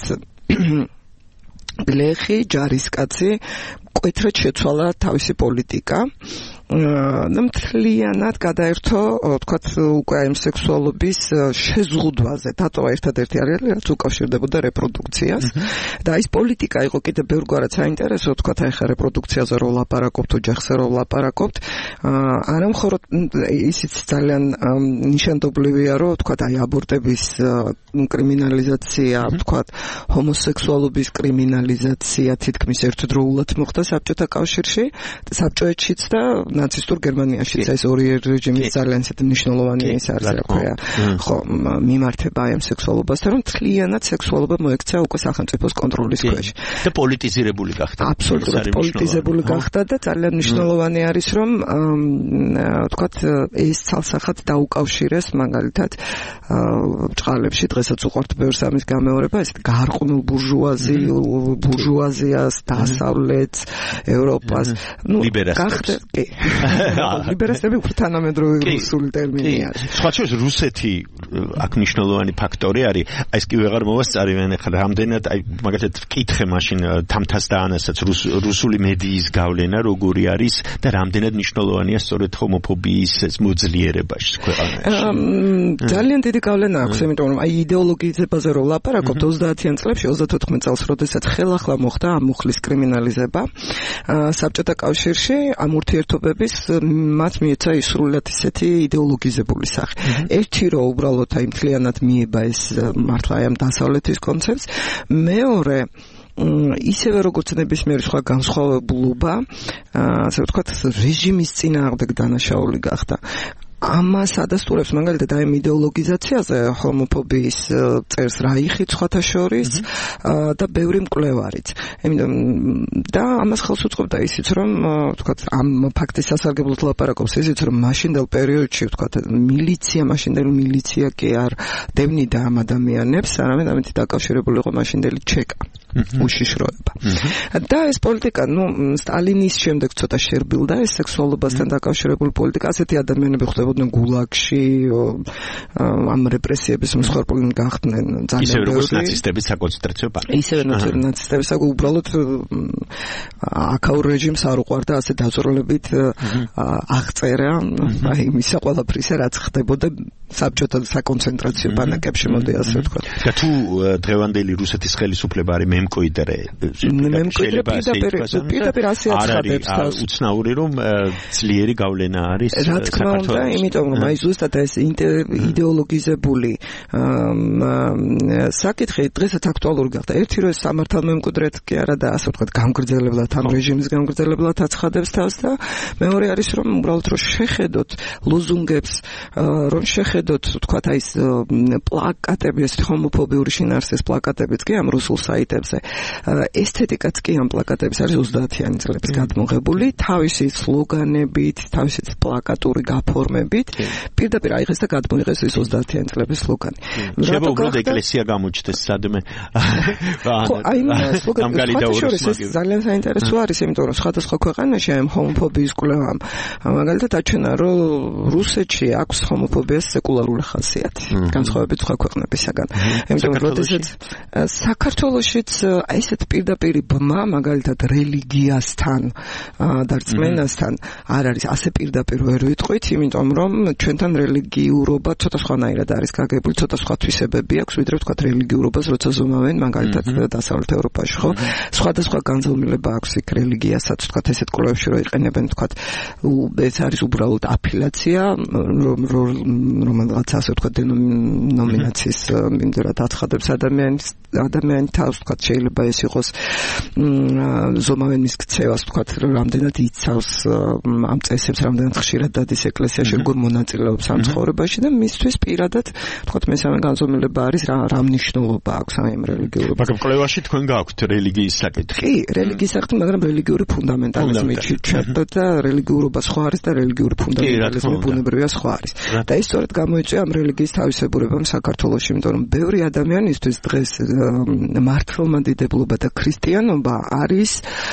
ბლეხი, ჯარისკაცი, მკვეთრად შეცვალა თავისი პოლიტიკა. და მთლიანად გადაერთო, ვთქვათ, უკვე ამ სექსუალობის შეზღუდვაზე, დატოვა ერთადერთი არეალი, რაც უკავშირდებოდა რეპროდუქციას. და ის პოლიტიკა იყო კიდე ბევრგვარად საინტერესო, ვთქვათ, აი ხა რეპროდუქციაზე რო ვლაპარაკობთ, ოჯახზე რო ვლაპარაკობთ, არა მხოლოდ ისიც ძალიან ნიშანდობლივია, რომ ვთქვათ, აი აბორტების კრიმინალიზაცია, ვთქვათ, ჰომოსექსუალობის კრიმინალიზაცია თითქმის ერთდროულად მოხდა საბჭოთა კავშირში, საბჭოეთშიც და ნაცისტურ გერმანიაშიც ეს ორი რეჟიმის ძალიან ისეთი მნიშვნელოვანი ის არის, რა ქვია, ხო, მიმართება ამ სექსუალობასთან, რომ მთლიანად სექსუალობა მოექცა უკვე სახელმწიფოს კონტროლის ქვეშ. და პოლიტიზირებული გახდა. აბსოლუტურად პოლიტიზირებული გახდა და ძალიან მნიშვნელოვანი არის, რომ ვთქვათ, ეს ცალსახად დაუკავშირეს მაგალითად ჭყალებში დღესაც უყვართ ბევრს ამის გამეორება, ეს გარყვნილ ბურჟუაზიას, დასავლეთს, ევროპას, ლიბერასტებს. ლიბერასტები უფრო თანამედროვე რუსული ტერმინია. სხვა შორის რუსეთი აქ მნიშვნელოვანი ფაქტორი არის. აი ეს კი ვეღარ მოვასწარივენ ახლა რამდენად აი მაგალითად ვკითხე მაშინ თამთას და ანასაც რუსული მედიის გავლენა როგორი არის და რამდენად მნიშვნელოვანია სწორედ ჰომოფობიის ეს მოძლიერებაში ქვეყანაში. ძალიან დიდი გავლენა აქვს, იმიტომ რომ აი იდეოლოგიზებაზე რო ვლაპარაკობთ 30-იან წლებში, 34 წელს, როდესაც ხელახლა მოხდა ამ მუხლის კრიმინალიზება საბჭოთა კავშირში, ამ ურთიერთობების მათ მიეცა ისრულად ისეთი იდეოლოგიზებული სახე. ერთი რო უბრალოდ აი მთლიანად მიება ეს მართლა აი ამ დასავლეთის კონცეფტს, მეორე ისევე როგორც ნებისმიერი სხვა განსხვავებულობა, ასე ვთქვათ, რეჟიმის წინააღმდეგ დანაშაული გახდა. ამას ადასტურებს მაგალითად აი იდეოლოგიზაციაზე ჰომოფობიის წერს რაიხი სხვათა შორის და ბევრი მკვლევარიც. და ამას ხელს უწყობდა ისიც, რომ ვთქვათ, ამ ფაქტის სასარგებლოდ ლაპარაკობს ისიც, რომ მაშინდელ პერიოდში ვთქვათ, მაშინდელი მილიცია კი არ დევნიდა ამ ადამიანებს, არამედ ამით დაკავშირებული იყო მაშინდელი ჩეკა. უშიშროება. და ეს პოლიტიკა, სტალინის შემდეგ ცოტა შერბილდა ეს სექსუალობასთან დაკავშირებული პოლიტიკა, ასეთი ადამიანები ხდებოდნენ გულაგში, ამ რეპრესიების მსხვერპლი გახდნენ ძალიან ისევე როგორც ნაცისტების საკონცენტრაციო ბანაკში. ისევე ნაცისტების უბრალოდ აქაურ რეჟიმს არ უყვარდა ასე დაზროლებით აღწერა, აი მისა ყველაფრისა რაც ხდებოდა საბჭოთა საკონცენტრაციო ბანაკებში მოდი ასე ვთქვა. და თუ დღევანდელი რუსეთის ხელისუფლება არის მემკვიდრე პირდაპირ ასე აცხადებს თავს. უცნაური რომ ძლიერი გავლენა არის რა თქმა უნდა, იმიტომ რომ აი ზუსტად ეს იდეოლოგიზებული საკითხი დღესაც აქტუალური გახდა. ერთი რომ სამართალმემკვიდრედ კი არა და ასე ვთქვათ გამგრძელებლად ამ რეჟიმის გამგრძელებლად აცხადებს თავს და მეორე არის რომ უბრალოდ რომ შეხედოთ ლოზუნგებს, რომ შეხედოთ ვთქვათ აი ეს პლაკატები, ეს ჰომოფობიური შინაარსის პლაკატებიც კი ამ რუსულ საიტებზე. ესთეტიკაც კი ამ პლაკატების არის 30-იანი წლების გადმოღებული, თავისი სლოგანებით, თავისი პლაკატური გაფორმებით. პირდაპირ აიღეს და გადმოიღეს ეს 30-იანი წლების სლოგანი. შეიძლება უბრალოდ ეკლესია გამოჩნდეს სადმე. აი ეს ძალიან საინტერესო არის, იმიტომ რომ სხვადასხვა ქვეყანაში ამ ჰომოფობიის კვლევამ მაგალითად აჩვენა, რომ რუსეთში აქვს ჰომოფობიას სეკულარული ხასიათი, განსხვავებით სხვა ქვეყნებისაგან. იმიტომ რომ როდესაც საქართველოშიც ესეთ პირდაპირი ბმა მაგალითად რელიგიასთან და რწმენასთან არ არის ასე პირდაპირ ვერ ვიტყვით, იმიტომ რომ ჩვენთან რელიგიურობა ცოტა სხვანაირად არის გაგებული, ცოტა სხვა თვისებები აქვს, ვიდრე ვთქვათ რელიგიურობას როცა ზომავენ მაგალითად დასავლეთ ევროპაში, ხო? სხვადასხვა განზომილება აქვს იქ რელიგიასაც, ვთქვათ ესეთ კვლევებში რო იყენებენ, ვთქვათ ეს არის უბრალოდ აფილაცია, რომელიღაც ასე ვთქვათ დენომინაციის მიმდევრად აცხადებს ადამიანი თავს, ვთქვათ შეიძლება ეს იყოს ზომავენ მის ქცევას, ვთქვათ რამდენად იცავს ამ წესებს, რამდენად ხშირად დადის ეკლესიაში, როგორ მონაწილეობს ამ ცხოვრებაში და მისთვის პირადად ვთქვათ მესამე განზომილება არის რა მნიშვნელობა აქვს ამ რელიგიურობას. მაგრამ კვლევაში თქვენ გააქვთ რელიგიის საკითხი. კი, რელიგიის საკითხი, მაგრამ რელიგიური ფუნდამენტალიზმით შეჩერდა და რელიგიურობა სხვა არის და რელიგიური ფუნდამენტალიზმი ბუნებრივია სხვა არის. და ის სწორედ გამოიწვია ამ რელიგიის თავისებურებამ საქართველოში, იმიტომ რომ ბევრი ადამიანისთვის დღეს მართლმადიდებლობა და ქრისტიანობა არის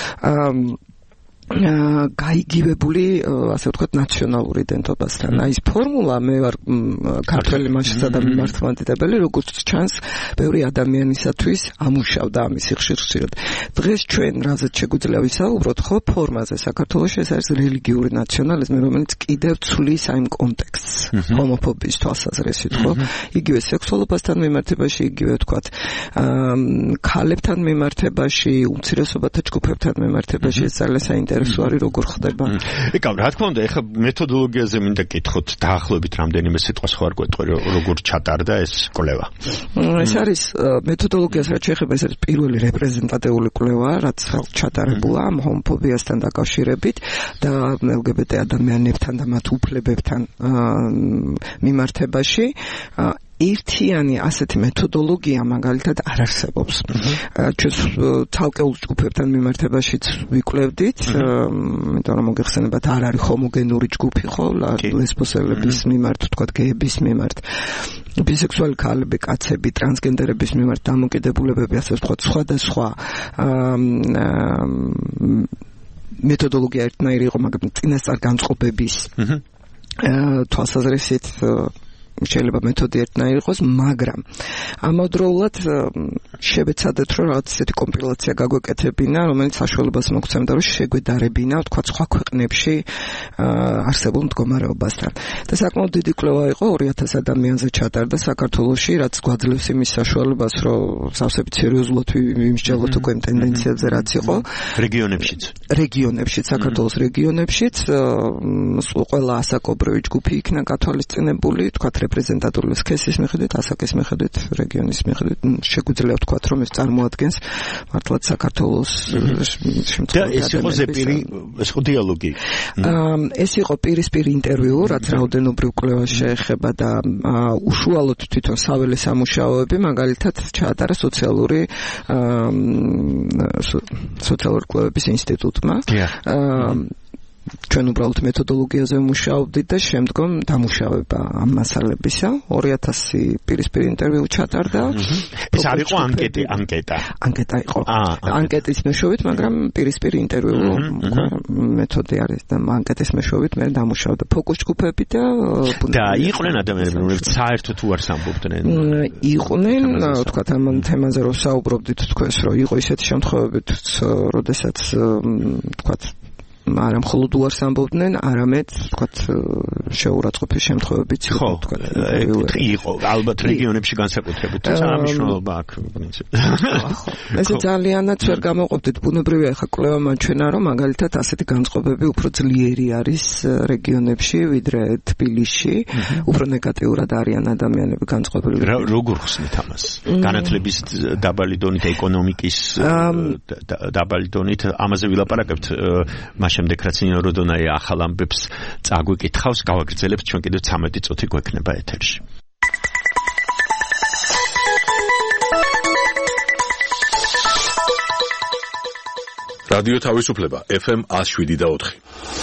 გაიგივებული, ასე ვთქვათ, ნაციონალურ იდენტობასთან. აი ეს ფორმულა მე ვარ ქართველი მასშტაბი მართლმადიდებელი, როგორც ჩანს, ბევრი ადამიანისათვის ამუშავდა ამის ხშირად. დღეს ჩვენ რაზეც შეგვიძლია ვისაუბროთ, ხო, ფორმაზე საქართველოში ეს არის რელიგიური ნაციონალიზმი, რომელიც კიდევ ცვლის აი კონტექსტს, ჰომოფობიის თვალსაზრისით, ხო? იგივე სექსუალობასთან მიმართებაში, იგივე ვთქვათ, ქალებთან მიმართებაში, უმცირესობათა ჯგუფებთან მიმართებაში ეს ძალიან საინტერესოა. არის როგორ ხდება. ეკავ რა თქმა უნდა, ეხლა მეთოდოლოგიაზე მინდა კითხოთ დაახლოებით რამდენიმე სიტყვას ხო არ გვეტყვი როგორ ჩატარდა ეს კვლევა. ეს არის მეთოდოლოგიას რაც შეეხება, ეს არის პირველი რეპრეზენტატიული კვლევა, რაც ჩატარებულა ამ ჰომოფობიასთან დაკავშირებით და LGBT ადამიანებთან და მათ უფლებებთან მიმართებაში. ერთიანი ასეთი მეთოდოლოგია მაგალითად არ არსებობს. ჩვენ ცალკეულ ჯგუფებთან მიმართებაშიც ვიკვლევდით, იმიტომ რომ მოგეხსენებათ არ არის ჰომოგენური ჯგუფი, ხო, ლესბოსელების მიმართ, თქვათ გეების მიმართ, ბისექსუალი ქალები, კაცები, ტრანსგენდერების მიმართ დამოკიდებულებები, ასე ვთქვათ, სხვადასხვა მეთოდოლოგია ერთნაირი იყო, მაგრამ წინასწარ განწყობების თვალსაზრისით შეიძლება მეთოდი ერთნაირი იყოს, მაგრამ ამავდროულად შევეცადეთ, რომ რაღაც ისეთი კომპილაცია გაგვეკეთებინა, რომელიც საშუალებას მოგცემდა, რომ შეგვედარებინა, თქვა სხვა ქვეყნებში არსებულ მდგომარეობასთან. და საკმაოდ დიდი კვლევა იყო, 2000 ადამიანზე ჩატარდა საქართველოში, რაც გვაძლევს იმის საშუალებას, რომ სავსებით სერიოზულად ვიმსჯელოთ უკვე ტენდენციებზე, რაც იყო რეგიონებშიც, საქართველოს რეგიონებშიც, ყველა ასაკობრივი ჯგუფი იქნა გათვალისწინებული, თქვა რეპრეზენტატიული სქესის მიხედვით, ასაკის მიხედვით, რეგიონის მიხედვით, შეგვიძლია ვთქვათ, რომ ეს წარმოადგენს მართლაც საქართველოს შემთხვევაში. ეს იყო ზეპირი, ეს იყო დიალოგი. ეს იყო პირისპირ ინტერვიუ, რაც რაოდენობრივ კვლევას შეეხება და უშუალოდ თვითონ საველე სამუშაოები, მაგალითად, ჩაატარა სოციალური კვლევების ინსტიტუტმა. ჩვენ უბრალოდ მეთოდოლოგიაზე ვმუშაობდით და შემდგომ დამუშავება ამ მასალებისა 2000 პირისპირ ინტერვიუ ჩატარდა. ეს არ იყო ანკეტა. ანკეტა იყო. ანკეტის მეშვეობით, მაგრამ პირისპირ ინტერვიუ მეთოდი არის და ანკეტის მეშვეობით მე დამუშავდა ფოკუს ჯგუფები და იყვნენ ადამიანები, რომლებიც საერთოდ უარს ამბობდნენ. იყვნენ, თქვათ ამ თემაზე რომ საუბრობდით, თქვენს რომ იყო ისეთი შემთხვევები, როდესაც თქვათ არა მხოლოდ უარს ამბობდნენ, არამედ ვთქვათ შეურაცხყოფის შემთხვევებიც იყო, ვთქვათ, იყო ალბათ რეგიონებში განსაკუთრებით, თუმცა ამ მნიშვნელობა აქვს პრინციპში. ესე ძალიანაც ვერ გამოყოფდით, ბუნებრივია ხა კვლევა მაჩვენა, რომ მაგალითად ასეთი განწყობები უფრო ძლიერი არის რეგიონებში, ვიდრე თბილისში, უფრო ნეგატიურად არიან ადამიანები განწყობილი. როგორ ხსნით ამას? განათლების დაბალი დონით, ეკონომიკის დაბალი დონით, ამაზე ვილაპარაკებთ, მას შემდეგ რაც ნინო როდონაი ახალ ამბებს წაგვიკითხავს, გავაგრძელებთ, ჩვენ კიდევ 13 წუთი გვექნება ეთერში. რადიო თავისუფლება FM 107.4.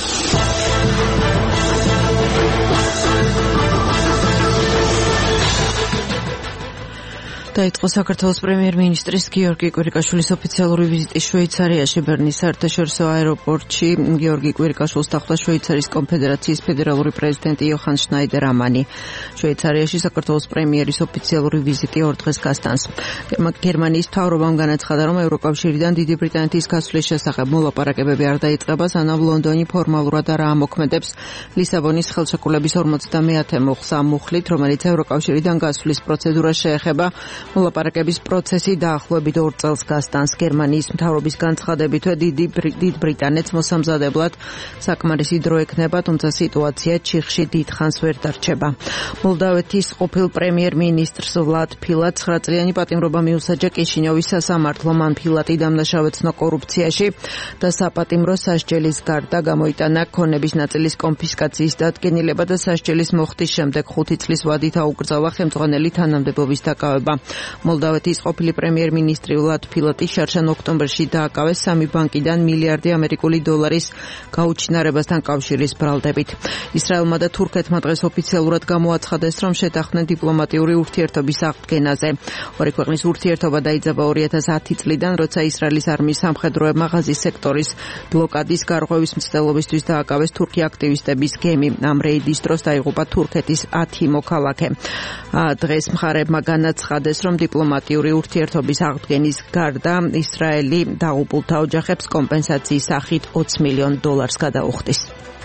დაიწყო საქართველოს პრემიერ-მინისტრის გიორგი კვირიკაშვილის ოფიციალური ვიზიტი შვეიცარიაში ბერნის საერთაშორისო აეროპორტში. გიორგი კვირიკაშვილს დახვდა შვეიცარიის კონფედერაციის ფედერალური პრეზიდენტი იოჰან შნაიდერ-ამანი. შვეიცარიაში საქართველოს პრემიერის ოფიციალური ვიზიტი 2 დღეს გასტანს. გერმანიის მთავრობამ განაცხადა, რომ ევროკავშირიდან დიდი ბრიტანეთის გასვლის შესახებ მოლაპარაკებები არ დაიწყება, სანამ ლონდონი ფორმალურად არ აამოქმედებს ლისაბონის ხელშეკრულების 50-მე მუხლს ამ მუხლით, რომელიც ევროკავშირიდან გასვლის პროცედურას შეეხება. მოლაპარაკების პროცესი დაახლოებით 2 წელს გასტანს. გერმანიის მთავრობის განცხადებით, დიდ ბრიტანეთს მოსამზადებლად საკმარისი დრო ექნება, თუმცა სიტუაცია ჩიხში დიდხანს ვერ დარჩება. მოლდავეთის ყოფილ პრემიერ-მინისტრს ვლად ფილატ 9 წლიანი პატიმრობა მიუსაჯა კიშინიოვის სასამართლომ. მან ფილატი დამნაშავეცნო კორუფციაში და საპატიმრო სასჯელის გარდა გამოიტანა ქონების ნაწილის კონფისკაციის დადგენილება და სასჯელის მოხდის შემდეგ 5 წლის ვადით აუკრძალა ხელმძღვანელი თანამდებობის დაკავება. მოლდავეთის ყოფილი პრემიერ-მინისტრი ვლად ფილატი შარშან ოქტომბერში დააკავეს 3 ბანკიდან მილიარდი ამერიკული დოლარის გაუჩინარებასთან კავშირის ბრალდებით. ისრაელმა და თურქეთმა დღეს ოფიციალურად გამოაცხადეს, რომ შეთანხმდნენ დიპლომატიური ურთიერთობის აღდგენაზე. ორი ქვეყნის ურთიერთობა დაიძაბა 2010 წლიდან, როცა ისრაელის არმიის სამხედროებმა ღაზის სექტორის ბლოკადის გარღვევის მცდელობისთვის დააკავეს თურქი აქტივისტების გემი. ამ რეიდის დროს დაიღუპა თურქეთის 10 მოქალაქე. დღეს მხარეებმა განაცხადეს, რომ დიპლომატიური ურთიერთობის აღდგენის გარდა ისრაელი დაღუპულთა ოჯახებს კომპენსაციის სახით $20 მილიონ გადაუხდის.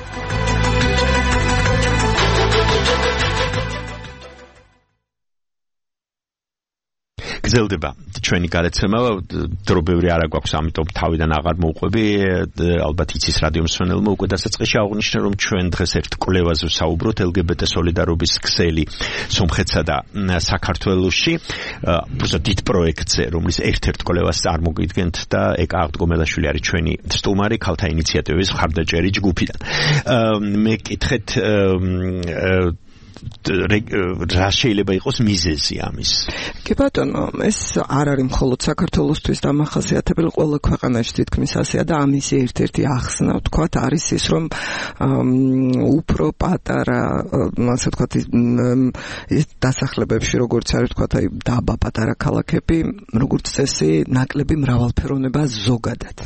გრძელდება ჩვენი გადაცემა, დრო ბევრი არ აქვს, ამიტომ თავიდან აღარ მოვყვები. ალბათ იცის რადიო მსმენელმა უკვე დასაწყისში აღნიშნა, რომ ჩვენ დღეს ერთ კვლევაზე ვსაუბრობთ LGBT სოლიდარობის ქსელი სომხეთსა და საქართველოში. უბრალოდ დიდ პროექტზე, რომლის ერთ-ერთ კვლევას წარმოგიდგენთ და ეკა აღდგომელაშვილი არის ჩვენი სტუმარი ქალთა ინიციატივის მხარდაჭერი ჯგუფიდან. მე კითხეთ რა შეიძლება იყოს მიზეზი ამის? კი ბატონო, ეს არ არის მხოლოდ საქართველოსთვის დამახასიათებელი, ყველა ქვეყანაში თითქმის ასეა და ამის ერთ-ერთი ახსნა, ვთქვათ, არის ის, რომ უფრო პატარა, ასე ვთქვათ, დასახლებებში, როგორც არის, ვთქვათ, აი დაბა პატარა ქალაქები, როგორც წესი, ნაკლები მრავალფეროვნება ზოგადად.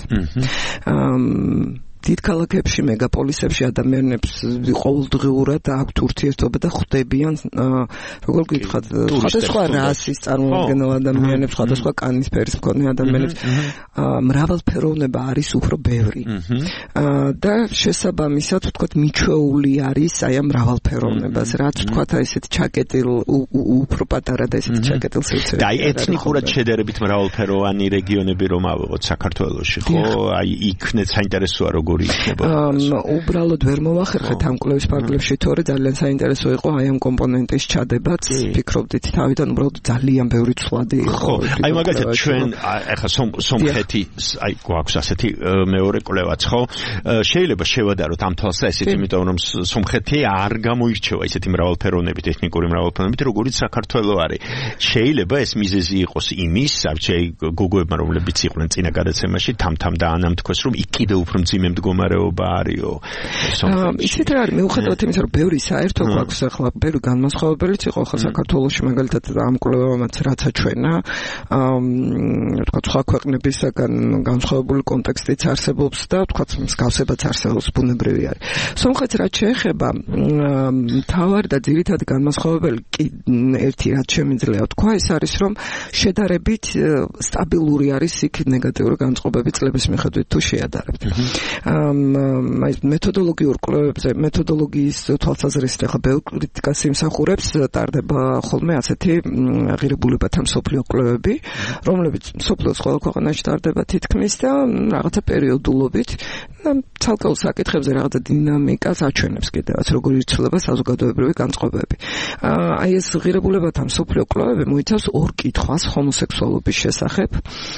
დიდ ქალაქებში, მეგაპოლისებში ადამიანებს ყოველდღიურად აქვთ ურთიერთობა და ხვდებიან, როგორ გითხრათ, სხვადასხვა რასის წარმომადგენელ ადამიანებს, სხვადასხვა კანის ფერის მქონე ადამიანებს, მრავალფეროვნება არის უფრო ბევრი. და შესაბამისად, ვთქვათ, მიჩვეული არის აი ამ მრავალფეროვნებას, რაც ვთქვათ, აი ესეთი ჩაკეტილ, უფრო პატარა და ესეთი ჩაკეტილ სივრცეები. აი ეთნიკურად შედარებით მრავალფეროვანი რეგიონები რომ ავიღოთ საქართველოში, ხო? აი იქნეთ საინტერესოა როგორ უბრალოდ ვერ მოვახერხეთ ამ კვლევის ფარგლებში, თორე ძალიან საინტერესო იყო აი ამ კომპონენტის ჩადებაც. ფიქრობდით თავიდან უბრალოდ ძალიან ბევრი ცვლადი იყო. ხო, აი მაგალითად ჩვენ ახლა სომხეთი, აი გვაქვს ასეთი მეორე კვლევაც, ხო? შეიძლება შევადაროთ ამ თვალსაზრისით, იმიტომ რომ სომხეთი არ გამოირჩევა ისეთი მრავალფეროვნებით, ეთნიკური მრავალფეროვნებით, როგორც საქართველო არის. შეიძლება ეს მიზეზი იყოს იმის, აი გოგოებმა, რომლებიც იყვნენ წინა გადაცემაში, თამთამ დაანამტკოს, რომ იქ კიდევ უფრო მძიმე მდგომარეობა არისო. ისეთ რა არის, მიუხედავად იმისა, რომ ბევრი საერთო გვაქვს ახლა, ბევრი განმასხვავებელიც იყო ახლა საქართველოში, მაგალითად ამ კვლევამაც რაც აჩვენა, თქვა სხვა ქვეყნებისაგან განსხვავებული კონტექსტიც არსებობს და თქვა მსგავსებაც არსებობს, ბუნებრივი არის. სომხეთს რაც შეეხება, მთავარი და ძირითადი განმასხვავებელი ერთი რაც შემიძლია თქვა, ის არის, რომ შედარებით სტაბილური არის იქ ნეგატიური განწყობები წლების მიხედვით თუ შეადარებთ. აი მეთოდოლოგიურ კვლევებზე, მეთოდოლოგიის თვალსაზრისით ახლა ბევრ კრიტიკას იმსახურებს, ტარდება ხოლმე ასეთი ღირებულებათა მსოფლიო კვლევები, რომლებიც მსოფლიოს ყველა ქვეყანაში ტარდება თითქმის და რაღაცა პერიოდულობით ცალკეულ საკითხებზე რაღაცა დინამიკას აჩვენებს კიდევაც, როგორ იცვლება საზოგადოებრივი განწყობები. აი ეს ღირებულებათა მსოფლიო კვლევები მოიცავს ორ კითხვას ჰომოსექსუალობის შესახებ,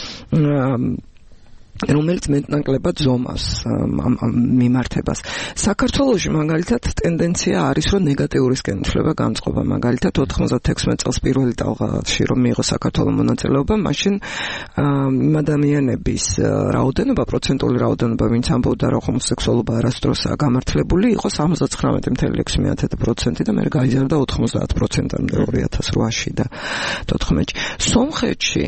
რომელიც მეტნაკლებად ზომავს მიმართებას. საქართველოში მაგალითად ტენდენცია არის, რომ ნეგატიურისკენ ითვლება განწყობა. მაგალითად 96 წელს პირველი ტალღაში რომ მიიღო საქართველოს მონაწილეობა, მაშინ იმ ადამიანების რაოდენობა, პროცენტული რაოდენობა, ვინც ამბობდა, რომ ჰომოსექსუალობა არასდროსაა გამართლებული, იყო 79.6% და მე გაიზარდა 90%-მდე 2008-ში და 2014-ში. სომხეთში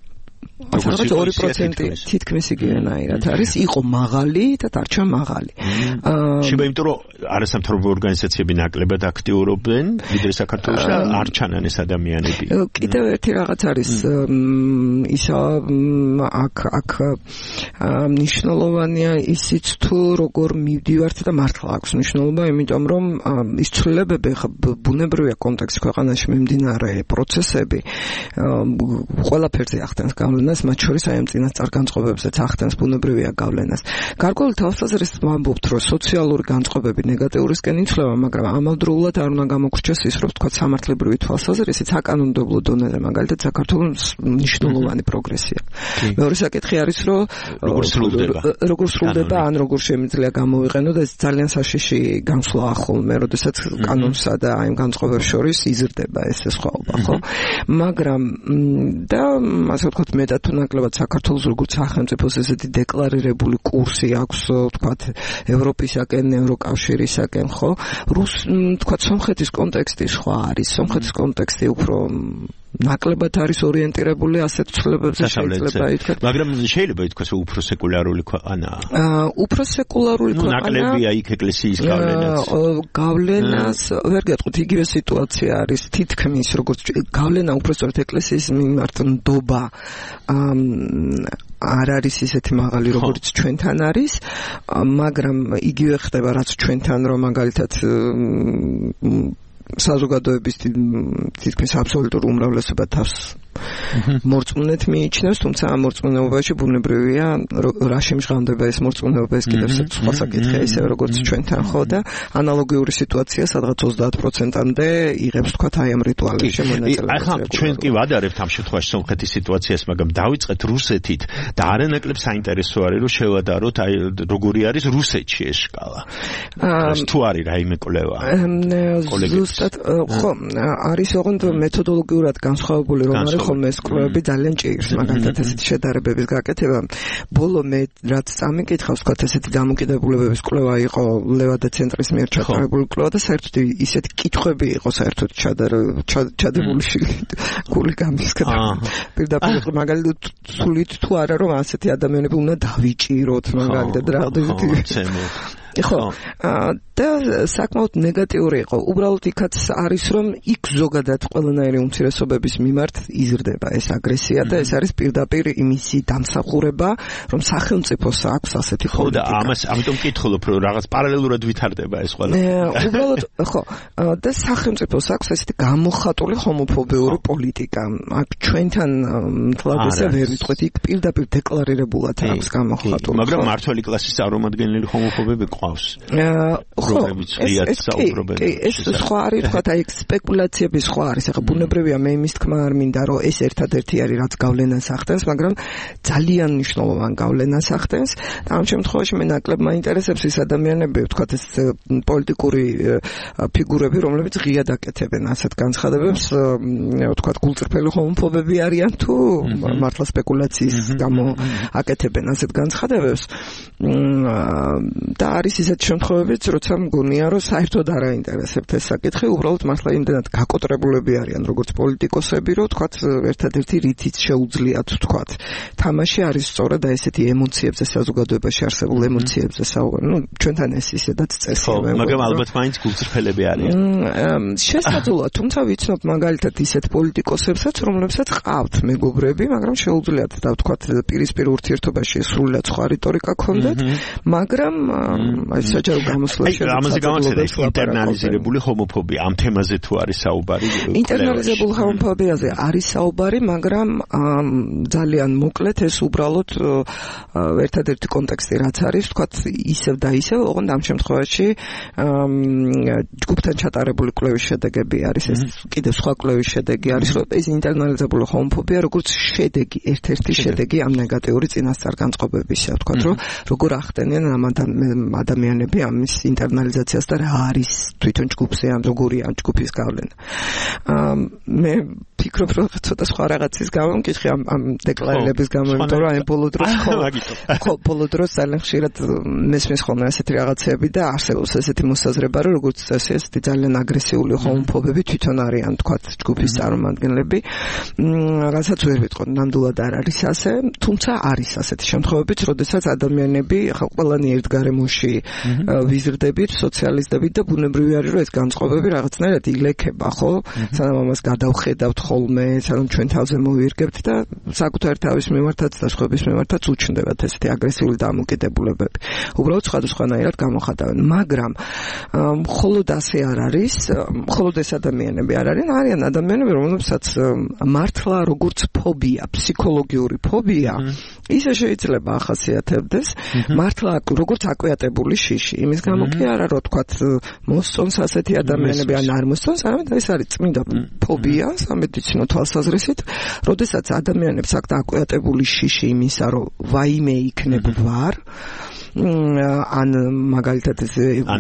2% თითქმის იგივენაირად არის, იყო მაღალი და დარჩა მაღალი. შეიძლება იმიტომ რომ არასამთავრობო ორგანიზაციები ნაკლებად აქტიურობენ ვიდრე საქართველოში და არ ჩანან ეს ადამიანები. კიდევ ერთი რაღაც არის ისა აქ მნიშვნელოვანია ისიც თუ როგორ მივდივართ და მართლა აქვს მნიშვნელობა, იმიტომ რომ ის ცვლილებები ხა ბუნებრივია კონტექსტში ქვეყანაში მიმდინარე პროცესები ყველაფერზე ახდენს გავლენას, მათ შორის აი ამ წინასწარ განწყობებზეც ახდენს ბუნებრივია გავლენას. გარკვეული თვალსაზრისით ვამბობთ, რომ სოციალური განწყობები ნეგატიურისკენ იცვლება, მაგრამ ამავდროულად არ უნდა გამოგრჩეს ის, რომ თქვა სამართლებრივი თვალსაზრისით საკანონმდებლო დონეზე მაგალითად საქართველოს მნიშვნელოვანი პროგრესია. მეორე საკითხი არის, რომ როგორ სრულდება, ან როგორ შემიძლია გამოვიყენო და ეს ძალიან საშიში განსვლაა ხოლმე, როდესაც კანონსა და აი ამ განწყობებს შორის იზრდება ეს სხვაობა, ხო? მაგრამ და ასე ვთქვათ, მეტად თუ ნაკლებად საქართველოს როგორც სახელმწიფოს ესეთი დეკლარირებული კურსი აქვს, ვთქვათ, ევროპისაკენ, ევროკავშირისაკენ, ხო? ვთქვათ, სომხეთის კონტექსტი სხვა არის. სომხეთის კონტექსტი უფრო ნაკლებად არის ორიენტირებული ასეთ ცვლილებებზე შეიძლება ითქვას. მაგრამ შეიძლება ითქვას, რომ უფრო სეკულარული ქვეყანაა. უფრო სეკულარული ქვეყანა. ნაკლებია იქ ეკლესიის გავლენაც. გავლენას ვერ გეტყვით, იგივე სიტუაცია არის თითქმის, როგორც გავლენა უბრალოდ ეკლესიის მიმართ ნდობა არ არის ისეთი მაღალი, როგორც ჩვენთან არის, მაგრამ იგივე ხდება, რაც ჩვენთან, რომ მაგალითად საზოგადოების თითქმის აბსოლუტურ უმრავლესობა თავს მორწმუნეთ მიიჩნევს, თუმცა ამ მორწმუნეობაში ბუნებრივია რა შემჟღავდება ეს მორწმუნეობა, ეს კიდევ სხვა საკითხია, ისე როგორც ჩვენთან, ხო, და ანალოგიური სიტუაცია სადღაც 30%-მდე იღებს თქვათ აი ამ რიტუალებში მონაწილეობას. ახლა ჩვენ კი ვადარებთ ამ შემთხვევაში სომხეთის სიტუაციას, მაგრამ დავიწყეთ რუსეთით და არანაკლებ საინტერესო არის რომ შევადაროთ აი როგორი არის რუსეთში ეს შკალა. თუ არის რაიმე კვლევა. ზუსტად ხო, არის ოღონდ მეთოდოლოგიურად განსხვავებული რომ არის ხოლმე ეს კვლევები ძალიან ჭირს, მაგალითად ესეთი შედარებების გაკეთება. ბოლო მე რაც წამიკითხავს, თქვათ ესეთი დამოკიდებულებების კვლევა იყო ლევადა ცენტრის მიერ ჩატარებული კვლევა და საერთოდ ისეთი კითხვები იყო საერთოდ ჩადებული გული გამისკდა. პირდაპირ მაგალითად სულით თუ არა რომ ასეთი ადამიანები უნდა დავიჭიროთ მაგალითად რაღაცა ხო, და საკმაოდ ნეგატიური იყო. უბრალოდ იქაც არის რომ იქ ზოგადად ყველანაირი უმცირესობების მიმართ იზრდება ეს აგრესია და ეს არის პირდაპირ იმისი დამსახურება, რომ სახელმწიფოს აქვს ასეთი პოლიტიკა. ხო, და ამას ამიტომ მკითხულობ, რომ რაღაც პარალელურად ვითარდება ეს ყველა. უბრალოდ ხო, და სახელმწიფოს აქვს ესეთი გამოხატული ჰომოფობიური პოლიტიკა. აქ ჩვენთან თლად ესე ვერ ვიტყვით, იქ პირდაპირ დეკლარირებულად აქვს გამოხატული. მაგრამ მართველი კლასის წარმომადგენელი ჰომოფობები ხო, ეს სხვა არის, თქვათ, აი სპეკულაციები სხვა არის. ახლა ბუნებრივია მე იმის თქმა არ მინდა, რომ ეს ერთადერთი არის, რაც გავლენას ახდენს, მაგრამ ძალიან მნიშვნელოვან გავლენას ახდენს და ამ შემთხვევაში მე ნაკლებ მაინტერესებს ის ადამიანები, თქვათ, ეს პოლიტიკური ფიგურები, რომლებიც ღიად აკეთებენ ასეთ განცხადებებს, თქვათ, გულწრფელი ჰომოფობები არიან თუ მართლა სპეკულაციის გამო აკეთებენ ასეთ განცხადებებს და არის არის ისეთი შემთხვევებიც, როცა მგონია, რომ საერთოდ არ აინტერესებთ ეს საკითხი, უბრალოდ მართლა იმდენად გაკოტრებულები არიან როგორც პოლიტიკოსები, რომ თქვათ ერთადერთი რითიც შეუძლიათ თქვათ. თამაში არის სწორედ ესეთი ემოციებზე, საზოგადოებაში არსებულ ემოციებზე საუბარი. ჩვენთან ეს ისედაც წესია. მაგრამ ალბათ მაინც გულწრფელები არიან. შესაძლოა, თუმცა ვიცნობ მაგალითად ისეთ პოლიტიკოსებსაც, რომლებსაც ყავთ მეგობრები, მაგრამ შეუძლიათ და ვთქვათ პირისპირ ურთიერთობაში სრულიად სხვა რიტორიკა ქონდეთ, მაგრამ აი საჯარო გამოსვლა შეიძლება. ამაზე გამოსვლა ინტერნალიზირებული ჰომოფობია ამ თემაზე თუ არის საუბარი? ინტერნალიზებული ჰომოფობიაზე არის საუბარი, მაგრამ ძალიან მოკლედ ეს უბრალოდ ერთადერთი კონტექსტი რაც არის, ვთქვათ ისევ და ისევ, ოღონდ ამ შემთხვევაში ჯგუფთან ჩატარებული კვლევის შედეგები არის, ეს კიდევ სხვა კვლევის შედეგი არის, რომ ეს ინტერნალიზებული ჰომოფობია როგორც შედეგი, ერთ-ერთი შედეგი ამ ნეგატიური წინასწარ-განწყობებისა, ვთქვათ, რომ როგორ ახდენიან ამ ადამიანები ამის ინტერნალიზაციას და რა არის თვითონ ჯგუფზე, ან როგორია ამ ჯგუფის გავლენა. მე ფიქრობ, რომ ცოტა სხვა რაღაცის გამო მკითხი ამ დეკლარირების გამო, იმიტომ რომ აი ბოლო დროს ძალიან ხშირად მესმის ხოლმე ასეთი რაღაცები და არსებობს ესეთი მოსაზრება, რომ როგორც წესი ესეთი ძალიან აგრესიული ჰომოფობები თვითონ არიან, თქვათ, ჯგუფის წარმომადგენლები. რასაც ვერ ვიტყოდ, ნამდვილად არ არის ასე, თუმცა არის ასეთი შემთხვევებიც, როდესაც ადამიანები ახლა ყველანი ერთ გარემოში ვიზრდებით, სოციალისტებით და ბუნებრივი არის, რომ ეს განწყობები რაღაცნაირად ილექება, ხო? სანამ ამას გადავხედავთ ხოლმე, სანამ ჩვენ თავზე მოვირგებთ და საკუთარ თავის მიმართაც და სხვების მიმართაც უჩნდებათ ესეთი აგრესიული დამოკიდებულებები. უბრალოდ სხვადასხვანაირად გამოხატავენ, მაგრამ მხოლოდ ასე არ არის, მხოლოდ ეს ადამიანები არ არიან ადამიანები, რომლებსაც მართლა როგორც ფობია, ფსიქოლოგიური ფობია, ისე შეიძლება ახასიათებდეს, მართლა როგორც აკვიატებული შიში. იმის გამო კი არა, რომ თქვათ მოსწონს ასეთი ადამიანები ან არ მოსწონს, არამედ ეს არის წმინდა ფობია, სამედიცინო თვალსაზრისით, როდესაც ადამიანებს აქვთ აკვიატებული შიში იმისა, რომ ვაიმე იქნებ ვარ, ან მაგალითად ეს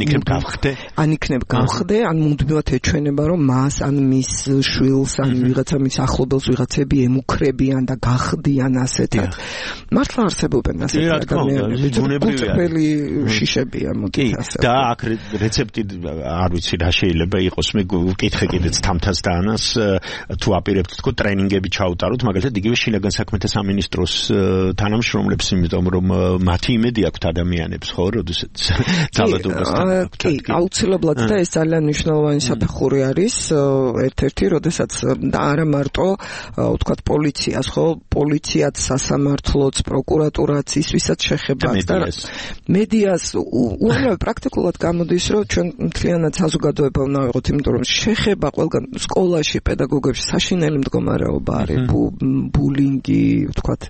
ან იქნებ გავხდე, ან მუდმივად ეჩვენება, რომ მას ან მის შვილს, ან ვიღაცა მის ახლობელს ვიღაცები ემუქრებიან და გახდიან ასეთად. მართლა არსებობენ ასეთი ადამიანები, გულწრფელი შიშებია, მოდით ასე. და აქ რეცეპტი არ ვიცი რა შეიძლება იყოს, მე ვკითხე კიდეც თამთას და ანას, თუ აპირებთ თქო ტრენინგები ჩაუტაროთ, მაგალითად იგივე შინაგან საქმეთა სამინისტროს თანამშრომლებს, იმიტომ რომ მათი იმედი აქვთ ადამიანებს, ხო, როდესაც ძალადობასთან აქვთ. კი, აუცილებლად და ეს ძალიან მნიშვნელოვანი საფეხური არის, ერთ-ერთი, როდესაც და არა მარტო, ვთქვათ, პოლიციას, ხო, პოლიციაც, სასამართლოც, პროკურატურაც, ის ვისაც შეხებათ და მედიას უამრავი პრაქტიკულად გამოდის, რომ ჩვენ მთლიანად საზოგადოება უნდა ვიყოთ, იმიტომ რომ შეხება ყველგან სკოლაში, პედაგოგებში საშინელი მდგომარეობა არის, ბულინგი, ვთქვათ,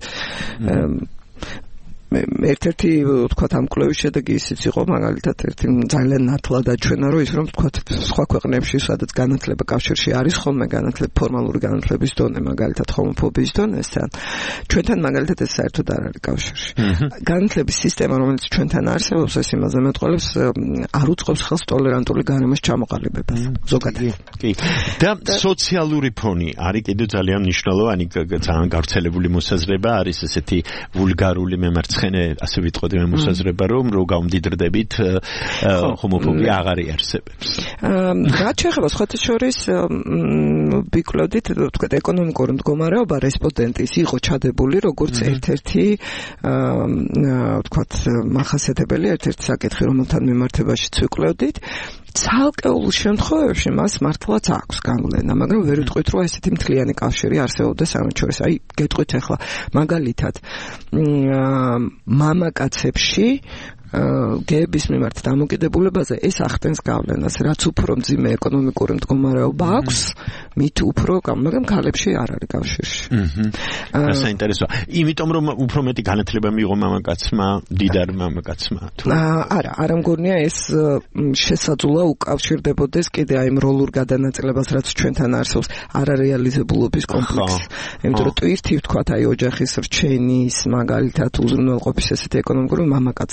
ერთ-ერთი ვთქვათ ამ კვლევის შედეგი ისიც იყო, მაგალითად ერთი ძალიან ნათლად აჩვენა, რომ ის რომ ვთქვათ სხვა ქვეყნებში, სადაც განათლება კავშირში არის ხოლმე ფორმალური განათლების დონე, მაგალითად ჰომოფობიის დონესთან, ჩვენთან მაგალითად ეს საერთოდ არ არის კავშირში. განათლების სისტემა, რომელიც ჩვენთან არსებობს, ეს იმაზე მეტყველებს, არ უწყობს ხელს ტოლერანტული გარემოს ჩამოყალიბებას. ზოგადად. კი. და სოციალური ფონი არის კიდევ ძალიან მნიშვნელოვანი, ძალიან გავრცელებული მოსაზრება არის ესეთი ვულგარული მემარცხენე, ასე ვიტყოდი მე მოსაზრება, რომ გავმდიდრდებით ჰომოფობია აღარ იარსებებს. რაც შეეხება სხვათაშორის ვიკვლევდით, ვთქვათ, ეკონომიკური მდგომარეობა რესპონდენტის იყო ჩადებული როგორც ერთ-ერთი ვთქვათ მახასიათებელი, ერთ-ერთი საკითხი, რომელთან მიმართებაშიც ვიკვლევდით. ცალკეულ შემთხვევებში მას მართლაც აქვს გავლენა, მაგრამ ვერ ვიტყვით, რომ ესეთი მთლიანი კავშირი არსებობდეს ამით შორის. აი, გეტყვით ახლა, მაგალითად, მამაკაცებში გეების მიმართ დამოკიდებულებაზე ეს ახდენს გავლენას, რაც უფრო მძიმე ეკონომიკური მდგომარეობა აქვს, მით უფრო, მაგრამ ქალებში არ არის კავშირში. რა საინტერესოა. იმიტომ რომ უფრო მეტი განათლება მიიღო მამაკაცმა, დიდარ მამაკაცმა. არა მგონია ეს შესაძლოა უკავშირდებოდეს კიდე აი როლურ გადანაწილებას, რაც ჩვენთან არსებობს, არარეალიზებულობის კომპლექსი. იმიტომ რომ ტვირთი ვთქვათ, აი ოჯახის რჩენის, მაგალითად უზრუნველყოფის ესეთი ეკონომიკური მამაკაცზე არის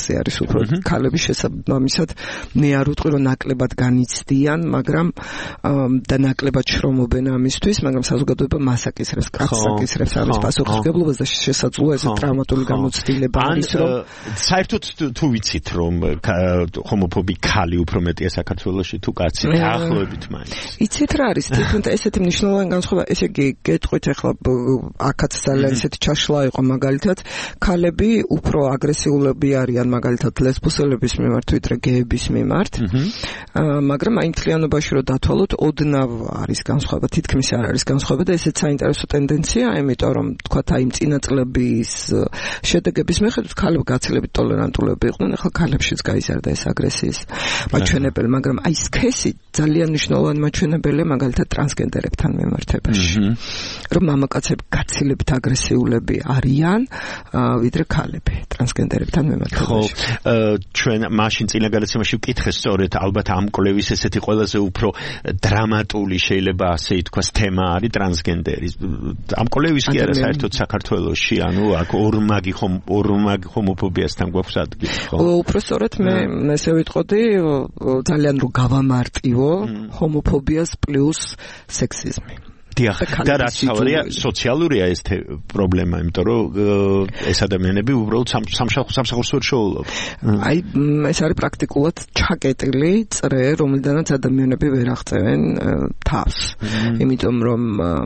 უბრალოდ ქალები შესაბამისად მე არ ვიტყვი რომ ნაკლებად განიცდიან, მაგრამ და ნაკლებად შრომობენ ამისთვის, მაგრამ საზოგადოება მას აკისრებს, კაცს აკისრებს ამის პასუხისმგებლობას და შესაძლოა ეს ტრავმატული გამოცდილება არის, რომ საერთოდ თუ ვიცით რომ ჰომოფობი ქალი უფრო მეტია საქართველოში თუ კაცი, დაახლოებით მაინც. იცით რა არის? თვითონ ესეთი მნიშვნელოვანი განსხვავება, ესე იგი გეტყვით ახლა აქაც ძალიან ესეთი ჩაშლა იყო მაგალითად, ქალები უფრო აგრესიულები არიან მაგალითად ლესბოსელების მიმართ ვიდრე გეების მიმართ. მაგრამ აი მთლიანობაში რომ დათვალოთ, ოდნავ არის განსხვავება, თითქმის არ არის განსხვავება და ესეც საინტერესო ტენდენცია, იმიტომ რომ თქვათ აი წინა წლების შედეგების მიხედვით ქალები გაცილებით ტოლერანტულები იყვნენ, ახლა ქალებშიც გაიზარდა ეს აგრესიის მაჩვენებელი, მაგრამ აი სქესი ძალიან მნიშვნელოვანი მაჩვენებელია მაგალითად ტრანსგენდერებთან მიმართებაში. რომ მამაკაცები გაცილებით აგრესიულები არიან ვიდრე ქალები ტრანსგენდერებთან მიმართებაში. ხო, ჩვენ მაშინ წინა გადაცემაში ვკითხე სწორედ ალბათ ამ კვლევის ესეთი ყველაზე უფრო დრამატული შეიძლება ასე ითქვას თემა არის ტრანსგენდერი. ამ კვლევის კი არა საერთოდ საქართველოში, ანუ აქ ორმაგი ჰომოფობიასთან გვაქვს ადგილი, ხო? უფრო სწორედ მე ესე ვიტყოდი, ძალიან რო გავამარტივო ჰომოფობიას პლუს სექსიზმი. და რაც თავია სოციალურია ეს პრობლემა, იმიტომ რომ ეს ადამიანები უბრალოდ სამსახურს ვერ შეუძლობენ. აი ეს არის პრაქტიკულად ჩაკეტილი წრე, რომლიდანაც ადამიანები ვერ აღწევენ თავს. იმიტომ რომ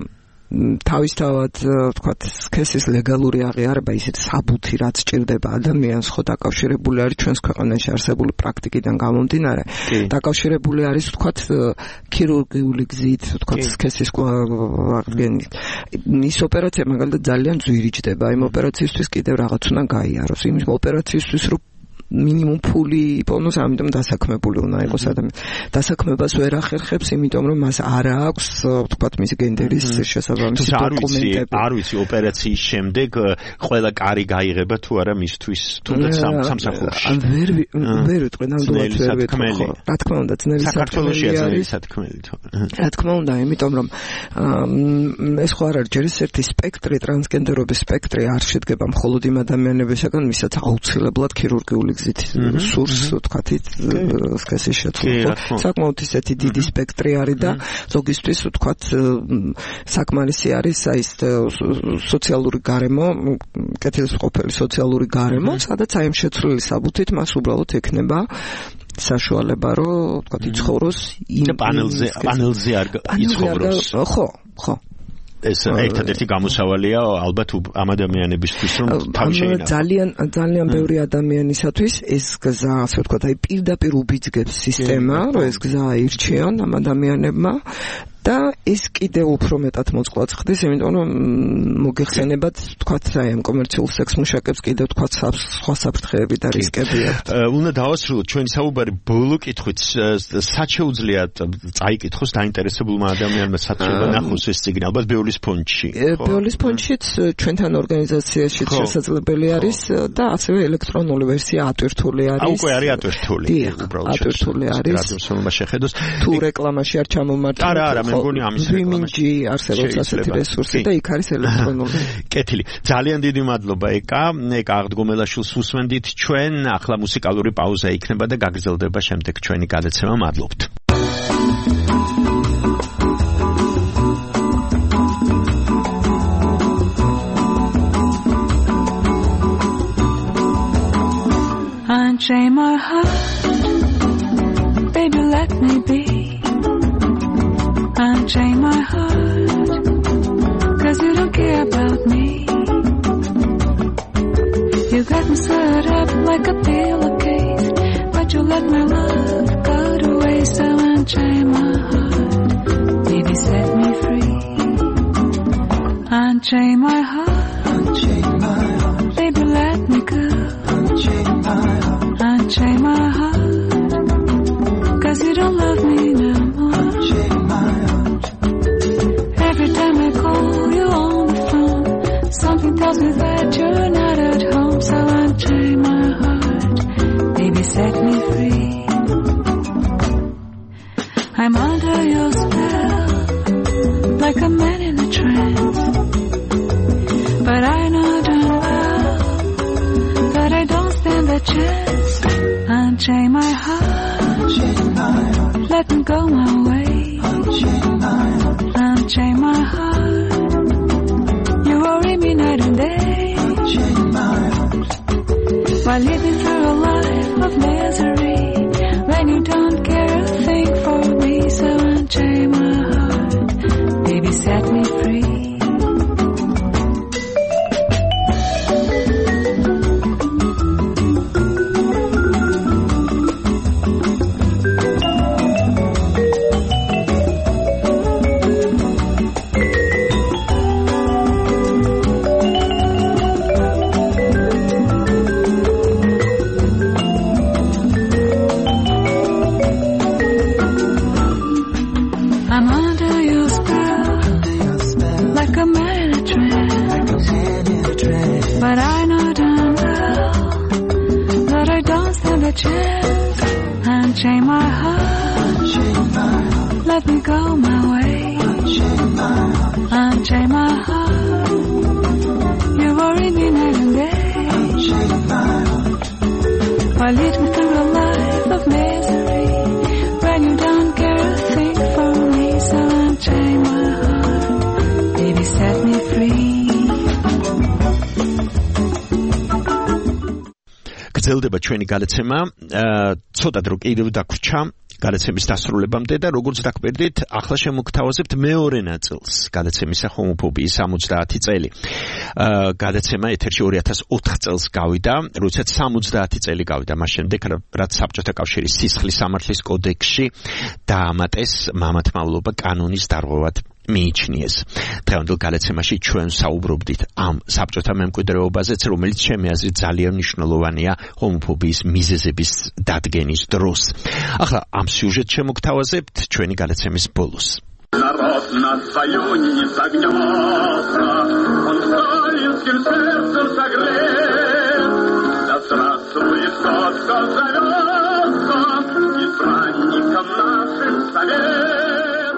თავისთავად თქვათ სქესის ლეგალური აღიარება ისეთ საბუთი რაც ჭირდება ადამიანს ხო დაკავშირებული არის ჩვენს ქვეყანაში არსებული პრაქტიკიდან გამომდინარე დაკავშირებული არის თქვათ ქირურგიული გზით თქვათ სქესის აღდგენით ის ოპერაცია მაგალითად ძალიან ძვირიჭდება იმ ოპერაციისთვის კიდევ რაღაც უნდა გაიაროს იმ ოპერაციისთვის რომ minimum ფული იპოვნოს, ამიტომ დასაქმებული უნდა იყოს ადამიანი. დასაქმებას ვერ ახერხებს, იმიტომ რომ მას არ აქვს, თქვათ, მისი გენდერის შესაბამისი დოკუმენტები. არ ვიცი, ოპერაციის შემდეგ ყველა კარი გაიღება თუ არა მისთვის, თუნდაც სამსახურში. ან ვერ ვიტყვი, ნამდვილად ვერ ვიტყვი. რა თქმა უნდა, ძნელი საქართველოში არის სათქმელი თო. რა თქმა უნდა, იმიტომ რომ ეს ხო არ არის ჯერ ერთი სპექტრი, ტრანსგენდერობის სპექტრი არ შედგება მხოლოდ იმ ადამიანებისაგან, ვისაც აუცილებლად ქირურგიული სურს თქვათ სქესის შეცვლა. საკმაოდ ისეთი დიდი სპექტრი არის და ზოგისთვის თქვათ საკმარისი არის აი სოციალური გარემო, კეთილსყოფელი სოციალური გარემო, სადაც აი ამ შეცვლილი საბუთით მას უბრალოდ ექნება საშუალება, რომ თქვათ იცხოვროს იმ პანელზე არ იცხოვროს. ხო. ეს ერთადერთი გამოსავალია ალბათ ამ ადამიანებისთვის რომ თავი შეინახოს. ძალიან ბევრი ადამიანისათვის ეს გზა, ასე ვთქვათ, აი პირდაპირ უბიძგებს სისტემა, რომ ეს გზა აირჩიონ ამ ადამიანებმა და ეს კიდევ უფრო მეტად მოწყვლად ხდეს, იმიტომ რომ მოგეხსენებათ, თქვათ, აი ამ კომერციულ სექს მუშაკებს კიდევ თქვათ სხვა საფრთხეები და რისკები აქვთ. უნდა დავასრულოთ ჩვენი საუბარი ბოლო კითხვით, სად შეუძლია წაიკითხოს დაინტერესებულმა ადამიანმა საწყება ნახოს ეს წიგნი, ალბათ ბეოლის ფონდში. ბეოლის ფონდშიც ჩვენთან ორგანიზაციაში შესაძლებელი არის და ასევე ელექტრონული ვერსია ატვირთული არის. უკვე არის ატვირთული. უბრალოდ ატვირთული არის. რადიოსონობა შეხედოს. თუ რეკლამაში არ ჩამომართვა. არა, მე მგონი ამის რეკლამაში არსებობს ასეთი რესურსი და იქ არის ელექტრონული. კეთილი. ძალიან დიდი მადლობა ეკა აღდგომელაშვილს უსმენდით ჩვენ, ახლა მუსიკალური პაუზა იქნება და გაგრძელდება შემდეგ ჩვენი გადაცემა. მადლობთ. Unchain my heart, baby, let me be. Unchain my heart, 'cause you don't care about me. You got me set up like a pillowcase, but you let my love go to waste. So unchain my heart, baby, set me free. Unchain my heart, baby, let me go. Unchain my heart, 'cause you don't love me no more. Every time I call you on the phone, something tells me that you're not at home. So unchain my heart, baby, set me free. I'm under your spell, like a man in a trance. But I know darn well that I don't stand a chance. Unchain my heart. Let me go my way. Unchain my heart. You worry me night and day. While living through a life of misery, when you don't care a thing for me, so unchain my heart, baby, set me free. I'm under your spell, like a man in a trance. But I know damn well that I don't stand a chance. Unchain my heart, let me go my way. Unchain my heart, you worry me night and day. While lead me through a life of misery, when you don't care a thing for me, so unchain my heart, baby, set me free. გრძელდება ჩვენი გადაცემა, ცოტა დრო კიდევ დაგვრჩა გადაცემის დასრულებამდე და როგორც დაგკვირდით, ახლა შემოგთავაზებთ მეორე ნაწილს გადაცემისა ჰომოფობიის 70 წელი. გადაცემა ეთერში 2004 წელს გავიდა, როდესაც 70 წელი გავიდა მას შემდეგ, რაც საბჭოთა კავშირის სისხლის სამართლის კოდექსში დაამატეს მამათმავლობა კანონის დარღვევად მიიჩნიეს. დღევანდელ გადაცემაში ჩვენ საუბრობდით ამ საბჭოთა მემკვიდრეობაზეც, რომელიც ჩემი აზრით ძალიან მნიშვნელოვანია ჰომოფობიის მიზეზების დადგენის დროს. ახლა ამ სიუჟეტს შემოგთავაზებთ ჩვენი გადაცემის бонус. Народ на свою не согнется, он сталинским сердцем согрет. Да здравствует тот, кто зовется избранником нашим совет.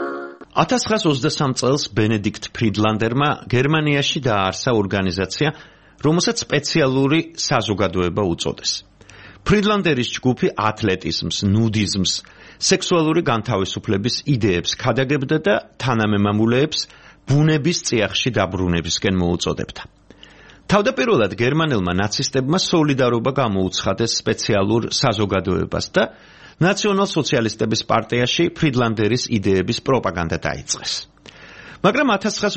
1923 წელს ბენედიქტ ფრიდლანდერმა გერმანიაში დააარსა ორგანიზაცია, რომელსაც სპეციალური საზოგადოება უწოდეს. ფრიდლანდერის ჯგუფი ათლეტიზმს, ნუდიზმს, სექსუალური განთავისუფლების იდეებს ქადაგებდა და თანამემამულეებს ბუნების წიაღში დაბრუნებისკენ მოუწოდებდა. თავდაპირველად გერმანელმა ნაცისტებმა სოლიდარობა გამოუცხადეს სპეციალურ საზოგადოებას და ნაციონალ-სოციალისტების პარტიაში ფრიდლანდერის იდეების პროპაგანდა დაიწყეს. მაგრამ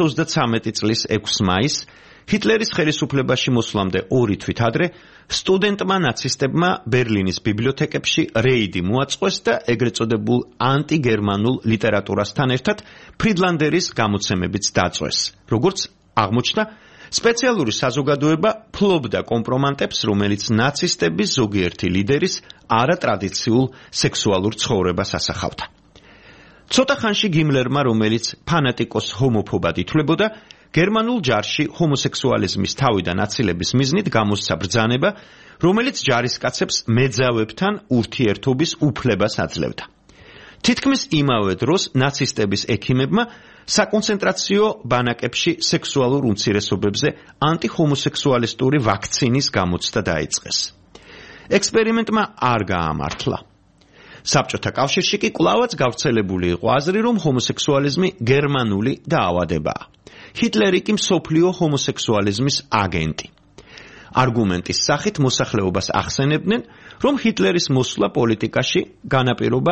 1933 წლის 6 მაისს ჰიტლერის ხელისუფლებაში მოსვლამდე 2 თვით ადრე სტუდენტმა ნაცისტებმა ბერლინის ბიბლიოთეკებში რეიდი მოაწყვეს და ეგრეთ წოდებულ ანტიგერმანულ ლიტერატურასთან ერთად ფრიდლანდერის გამოცემებიც დაწვეს. როგორც აღმოჩნდა, სპეციალური საზოგადოება ფლობდა კომპრომანტებს, რომელიც ნაცისტების ზოგიერთი ლიდერის არატრადიციულ სექსუალურ ცხოვრებას ასახავდა. ცოტა ხანში გიმლერმა, რომელიც ფანატიკოს ჰომოფობად ითვლებოდა, გერმანულ ჯარში ჰომოსექსუალიზმის თავიდან აცილების მიზნით გამოსცა ბრძანება, რომელიც ჯარისკაცებს მეძავებთან ურთიერთობის უფლებას აძლევდა. თითქმის იმავე დროს ნაცისტების ექიმებმა საკონცენტრაციო ბანაკებში სექსუალურ უმცირესობებზე ანტihomosexualistური ვაქცინის გამოცდა დაიწყეს. ექსპერიმენტმა არ გაამართლა. საბჭოთა კავშირში კი კვლავაც გავრცელებული იყო აზრი, რომ ჰომოსექსუალიზმი გერმანული დაავადებაა. ჰიტლერი კი მსოფლიო ჰომოსექსუალიზმის აგენტი. არგუმენტის სახით მოსახლეობას ახსენებდნენ, რომ ჰიტლერის მოსვლა პოლიტიკაში განაპირობა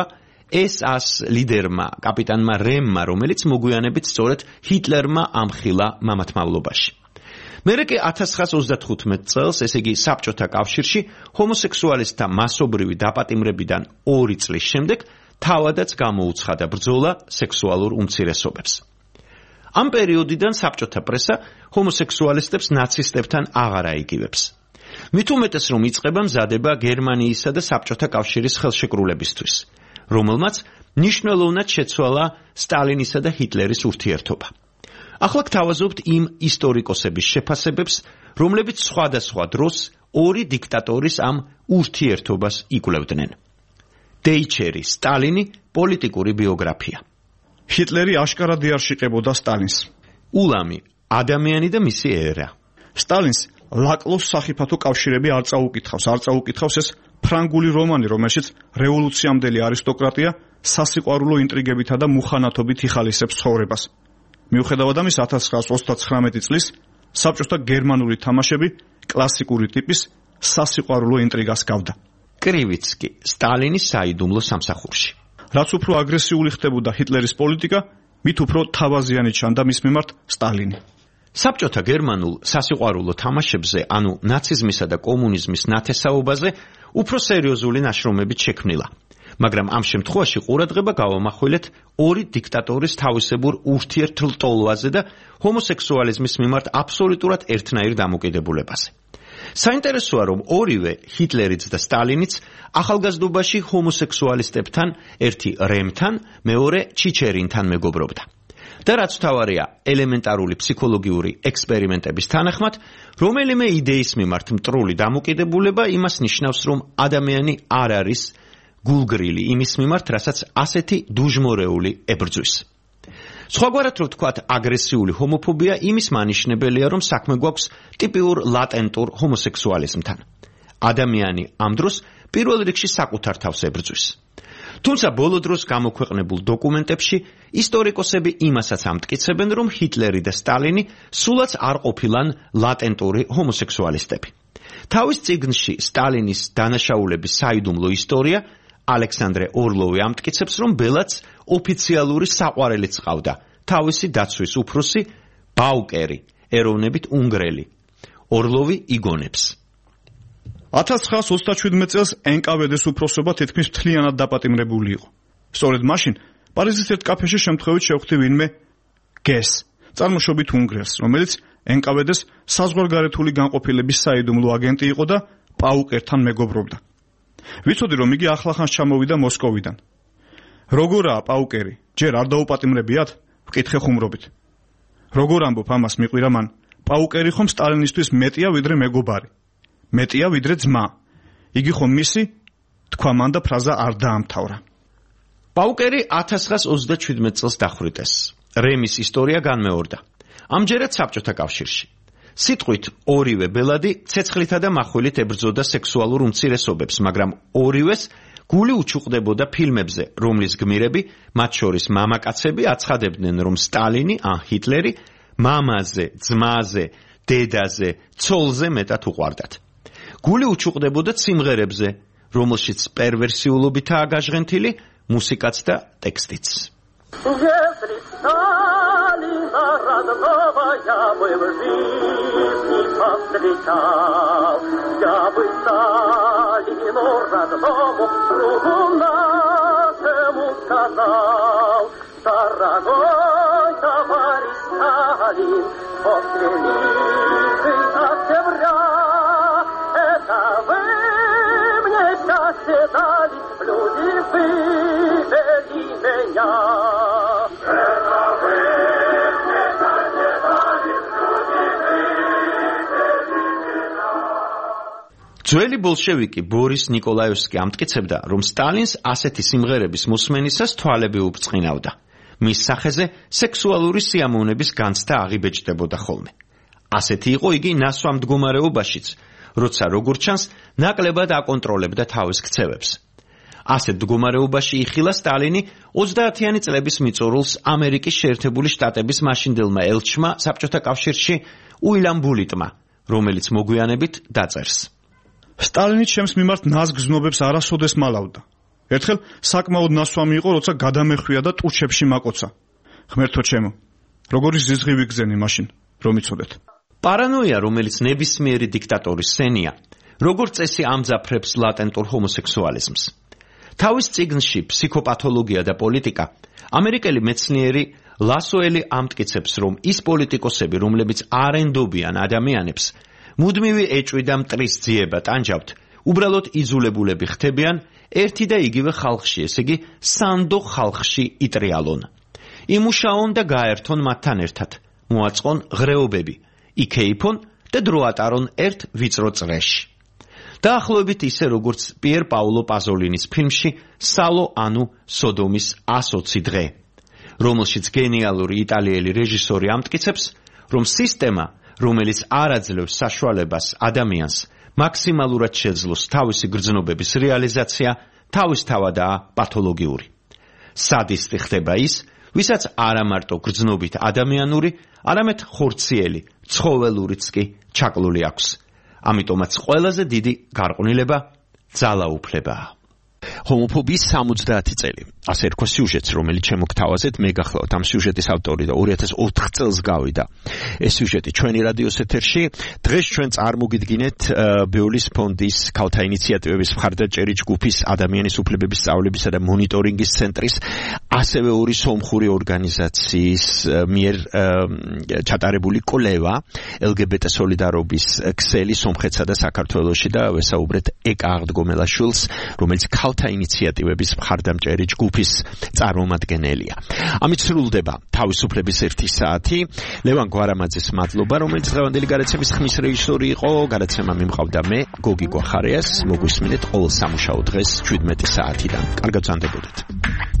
SS ლიდერმა, კაპიტანმა რემმა, რომელიც მოგვიანებით სწორედ ჰიტლერმა ამხილა მამათმავლობაში. მერე კი 1935 წელს, ესე იგი საბჭოთა კავშირში, ჰომოსექსუალისტთა მასობრივი დაპატიმრებიდან 2 წლის შემდეგ თავადაც გამოუცხადა ბრძოლა სექსუალურ უმცირესობებს. ამ პერიოდიდან საბჭოთა პრესა ჰომოსექსუალისტებს ნაცისტებთან აღარ აიგივებს. მით უმეტეს, რომ იწყება მზადება გერმანიისა და საბჭოთა კავშირის ხელშეკრულებისთვის, რომელმაც მნიშვნელოვნად შეცვალა სტალინისა და ჰიტლერის ურთიერთობა. ახლა გთავაზობთ იმ ისტორიკოსების შეფასებებს, რომლებიც სხვადასხვა დროს ორი დიქტატორის ამ ურთიერთობას იკვლევდნენ. დეიჩერი, სტალინი, პოლიტიკური ბიოგრაფია. ჰიტლერი აშკარად იარშიყებოდა სტალინს. ულამი, ადამიანი და მისი ერა. სტალინს ლაკლოს სახიფათო კავშირები არ წაუკითხავს ეს ფრანგული რომანი, რომელშიც რევოლუციამდელი არისტოკრატია სასიყვარულო ინტრიგებითა და მუხანათობით იხალისებს ცხოვრებას. მიუხედავად ამისა, 1939 წლის საბჭოთა გერმანული თამაშები კლასიკური ტიპის სასიყვარულო ინტრიგას გავდა. კრივიცკი, სტალინის საიდუმლო სამსახურში. რაც უფრო აგრესიული ხდებოდა ჰიტლერის პოლიტიკა, მით უფრო თავაზიანი ჩანდა მის მიმართ სტალინი. საბჭოთა გერმანულ სასიყვარულო თამაშებზე, ანუ ნაციზმისა და კომუნიზმის ნათესაობაზე, უფრო სერიოზული ნაშრომებით შექმნილა. მაგრამ ამ შემთხვევაში ყურადღება გავამახვილეთ ორი დიქტატორის თავისებურ ურთიერთლტოლვაზე და ჰომოსექსუალიზმის მიმართ აბსოლუტურად ერთნაირ დამოკიდებულებაზე. საინტერესოა, რომ ორივე ჰიტლერიც და სტალინიც ახალგაზრდობაში ჰომოსექსუალისტებთან, ერთი რემთან, მეორე ჩიჩერინთან მეგობრობდა. და რაც თავარია, ელემენტარული ფსიქოლოგიური ექსპერიმენტების თანახმად, რომელიმე იდეის მიმართ მტრული დამოკიდებულება იმას ნიშნავს, რომ ადამიანი არ არის გულგრილი იმის მიმართ, რასაც ასეთი დუჟმორეული ებრძვის. სხვაგვარად რო ვთქვათ, აგრესიული ჰომოფობია იმის მანიშნებელია, რომ საქმე გვაქვს ტიპიურ ლატენტურ ჰომოსექსუალიზმთან. ადამიანი ამ დროს პირველ რიგში საკუთარ თავს ებრძვის. თუმცა ბოლო დროს გამოქვეყნებულ დოკუმენტებში ისტორიკოსები იმასაც ამტკიცებენ, რომ ჰიტლერი და სტალინი სულაც არ ყოფილან ლატენტური ჰომოსექსუალისტები. თავის წიგნში სტალინის დანაშაულების საიდუმლო ისტორია ალექსანდრე ორლოვი ამტკიცებს, რომ ბელაც ოფიციალური საყვარელიც ყავდა, თავისი დაცვის უფროსი ბაუკერი, ეროვნებით უნგრელი. ორლოვი იგონებს. 1927 წელს NKVD-ს უფროსობა თითქმის მთლიანად დაპატიმრებული იყო. სწორედ მაშინ პარიზის ერთ კაფეში შემთხვევით შევხვდი ვინმე გეს, წარმოშობით უნგრელს, რომელიც NKVD-ს საზღვარგარეთული განყოფილების საიდუმლო აგენტი იყო და პაუკერთან მეგობრობდა. ვიცოდი, რომ იგი ახლახანს ჩამოვიდა მოსკოვიდან. როგორაა პაუკერი? ჯერ არ დაუპატიმრებიათ? ვკითხე ხუმრობით. როგორ ამბობ ამას მიყვირა მან? პაუკერი ხომ სტალინისთვის მეტია ვიდრე მეგობარი. მეტია ვიდრე ძმა. იგი ხომ მისი? თქვა მან და ფრაზა არ დაამთავრა. პაუკერი 1927 წელს დახვრიტეს. რემის ისტორია განმეორდა. ამჯერად საბჭოთა კავშირში. სიტყვით ორივე ბელადი ცეცხლითა და מחვილით ებრძოდა სექსუალურ უმცირესობებს, მაგრამ ორივეს გული უჩუყდებოდა ფილმებზე, რომლის გმირები, მათ შორის მამაკაცები, აცხადებდნენ, რომ სტალინი, ჰიტლერი, მამაზე, ძმაზე, დედაზე, ცოლზე მეტად უყვარდათ. გული უჩუყდებოდა სიმღერებზე, რომელშიც პერვერსიულობითაა გაჟღენთილი მუსიკაც და ტექსტიც. Родного я бы в жизни повстречал, я бы Сталину родному другу нашему сказал, дорогой товарищ Сталин, после лихой октября, это вы мне счастье дали, люди выбери меня. ძველი ბოლშევიკი ბორის ნიკოლაევსკი ამტკიცებდა, რომ სტალინს ასეთი სიმღერების მოსმენისას თვალები უბწყინავდა. მის სახეზე სექსუალური სიამოვნების განცდა აღიბეჭდებოდა ხოლმე. ასეთი იყო იგი ნასვა მდგომარეობაშიც, როცა როგორც ჩანს, ნაკლებად აკონტროლებდა თავის ქცევებს. ასეთ მდგომარეობაში იხილა სტალინი 30-იანი წლების მიწურულს ამერიკის შეერთებული შტატების მაშინდელმა ელჩმა საბჭოთა კავშირში უილამ ბულიტმა, რომელიც მოგვიანებით დაწერს. სტალინი ჩემს მიმართ ნაზგ-ზნობებს არასოდეს მალავდა. ერთხელ საკმაოდ ნასვამი იყო, როცა გადამეხვია და ტუჩებში მაკოცა. ღმერთო ჩემო, როგორი ზიზღი ვიგზენი მაშინ, რომ იცოდეთ. პარანოია, რომელიც ნებისმიერი დიქტატორის სენია, როგორც წესი ამძაფრებს ლატენტურ ჰომოსექსუალიზმს. თავის წიგნში ფსიქოპათოლოგია და პოლიტიკა ამერიკელი მეცნიერი ლასოელი ამტკიცებს, რომ ის პოლიტიკოსები, რომლებიც არ ენდობიან ადამიანებს, მუდმივი ეჭვი და მტრის ძიება ტანჯავთ, უბრალოდ იზულებულები ხდებიან ერთი და იგივე ხალხში, ესე იგი სანდო ხალხში იტრიალონ. იმუშაონ და გაერთონ მათთან ერთად, მოაწყონ ღრეობები, იქეიფონ და დრო ატარონ ერთ ვიწრო წრეში. დაახლოებით ისე, როგორც პიერ პაულო პაზოლინის ფილმში სალო ანუ სოდომის 120 დღე, რომელშიც გენიალური იტალიელი რეჟისორი ამტკიცებს, რომ სისტემა, რომელიც არ აძლევს საშუალებას ადამიანს მაქსიმალურად შეძლოს თავისი გრძნობების რეალიზაცია, თავისთავადაა პათოლოგიური. სადისტი ხდება ის, ვისაც არა მარტო გრძნობით ადამიანური, არამედ ხორციელი, ცხოველურიც კი ჩაკლული აქვს. ამიტომაც ყველაზე დიდი გარყვნილება ძალაუფლებაა. ჰომოფობიის 70 წელი. ასე რქვა სიუჟეტს, რომელიც შემოგთავაზეთ, მე გახლავთ ამ სიუჟეტის ავტორი და 2004 წელს გავიდა. ეს სიუჟეტი ჩვენი რადიოს ეთერში. დღეს ჩვენ წარმოგიდგინეთ ბეოლის ფონდის ქალთა ინიციატივების მხარდაჭერი ჯგუფის ადამიანის უფლებების სწავლებისა და მონიტორინგის ცენტრის, ასევე ორი სომხური ორგანიზაციის მიერ ჩატარებული კვლევა LGBT სოლიდარობის ქსელი სომხეთსა და საქართველოში და ვესაუბრეთ ეკა აღდგომელაშვილს, რომელიც ქალთა ინიციატივების მხარდამჭერი ჯგუფის წარმომადგენელია. ამით სრულდება თავისუფლების 1 საათი. ლევან გვარამაძის მადლობა, რომელიც დღევანდელი გადაცემის ხმის რეჟისორი იყო. გადაცემა მიმყავდა მე, გოგი გვახარიას. მოგვისმინეთ ყოველ სამუშაო დღეს 17 საათიდან. კარგად ვზანდებოდეთ.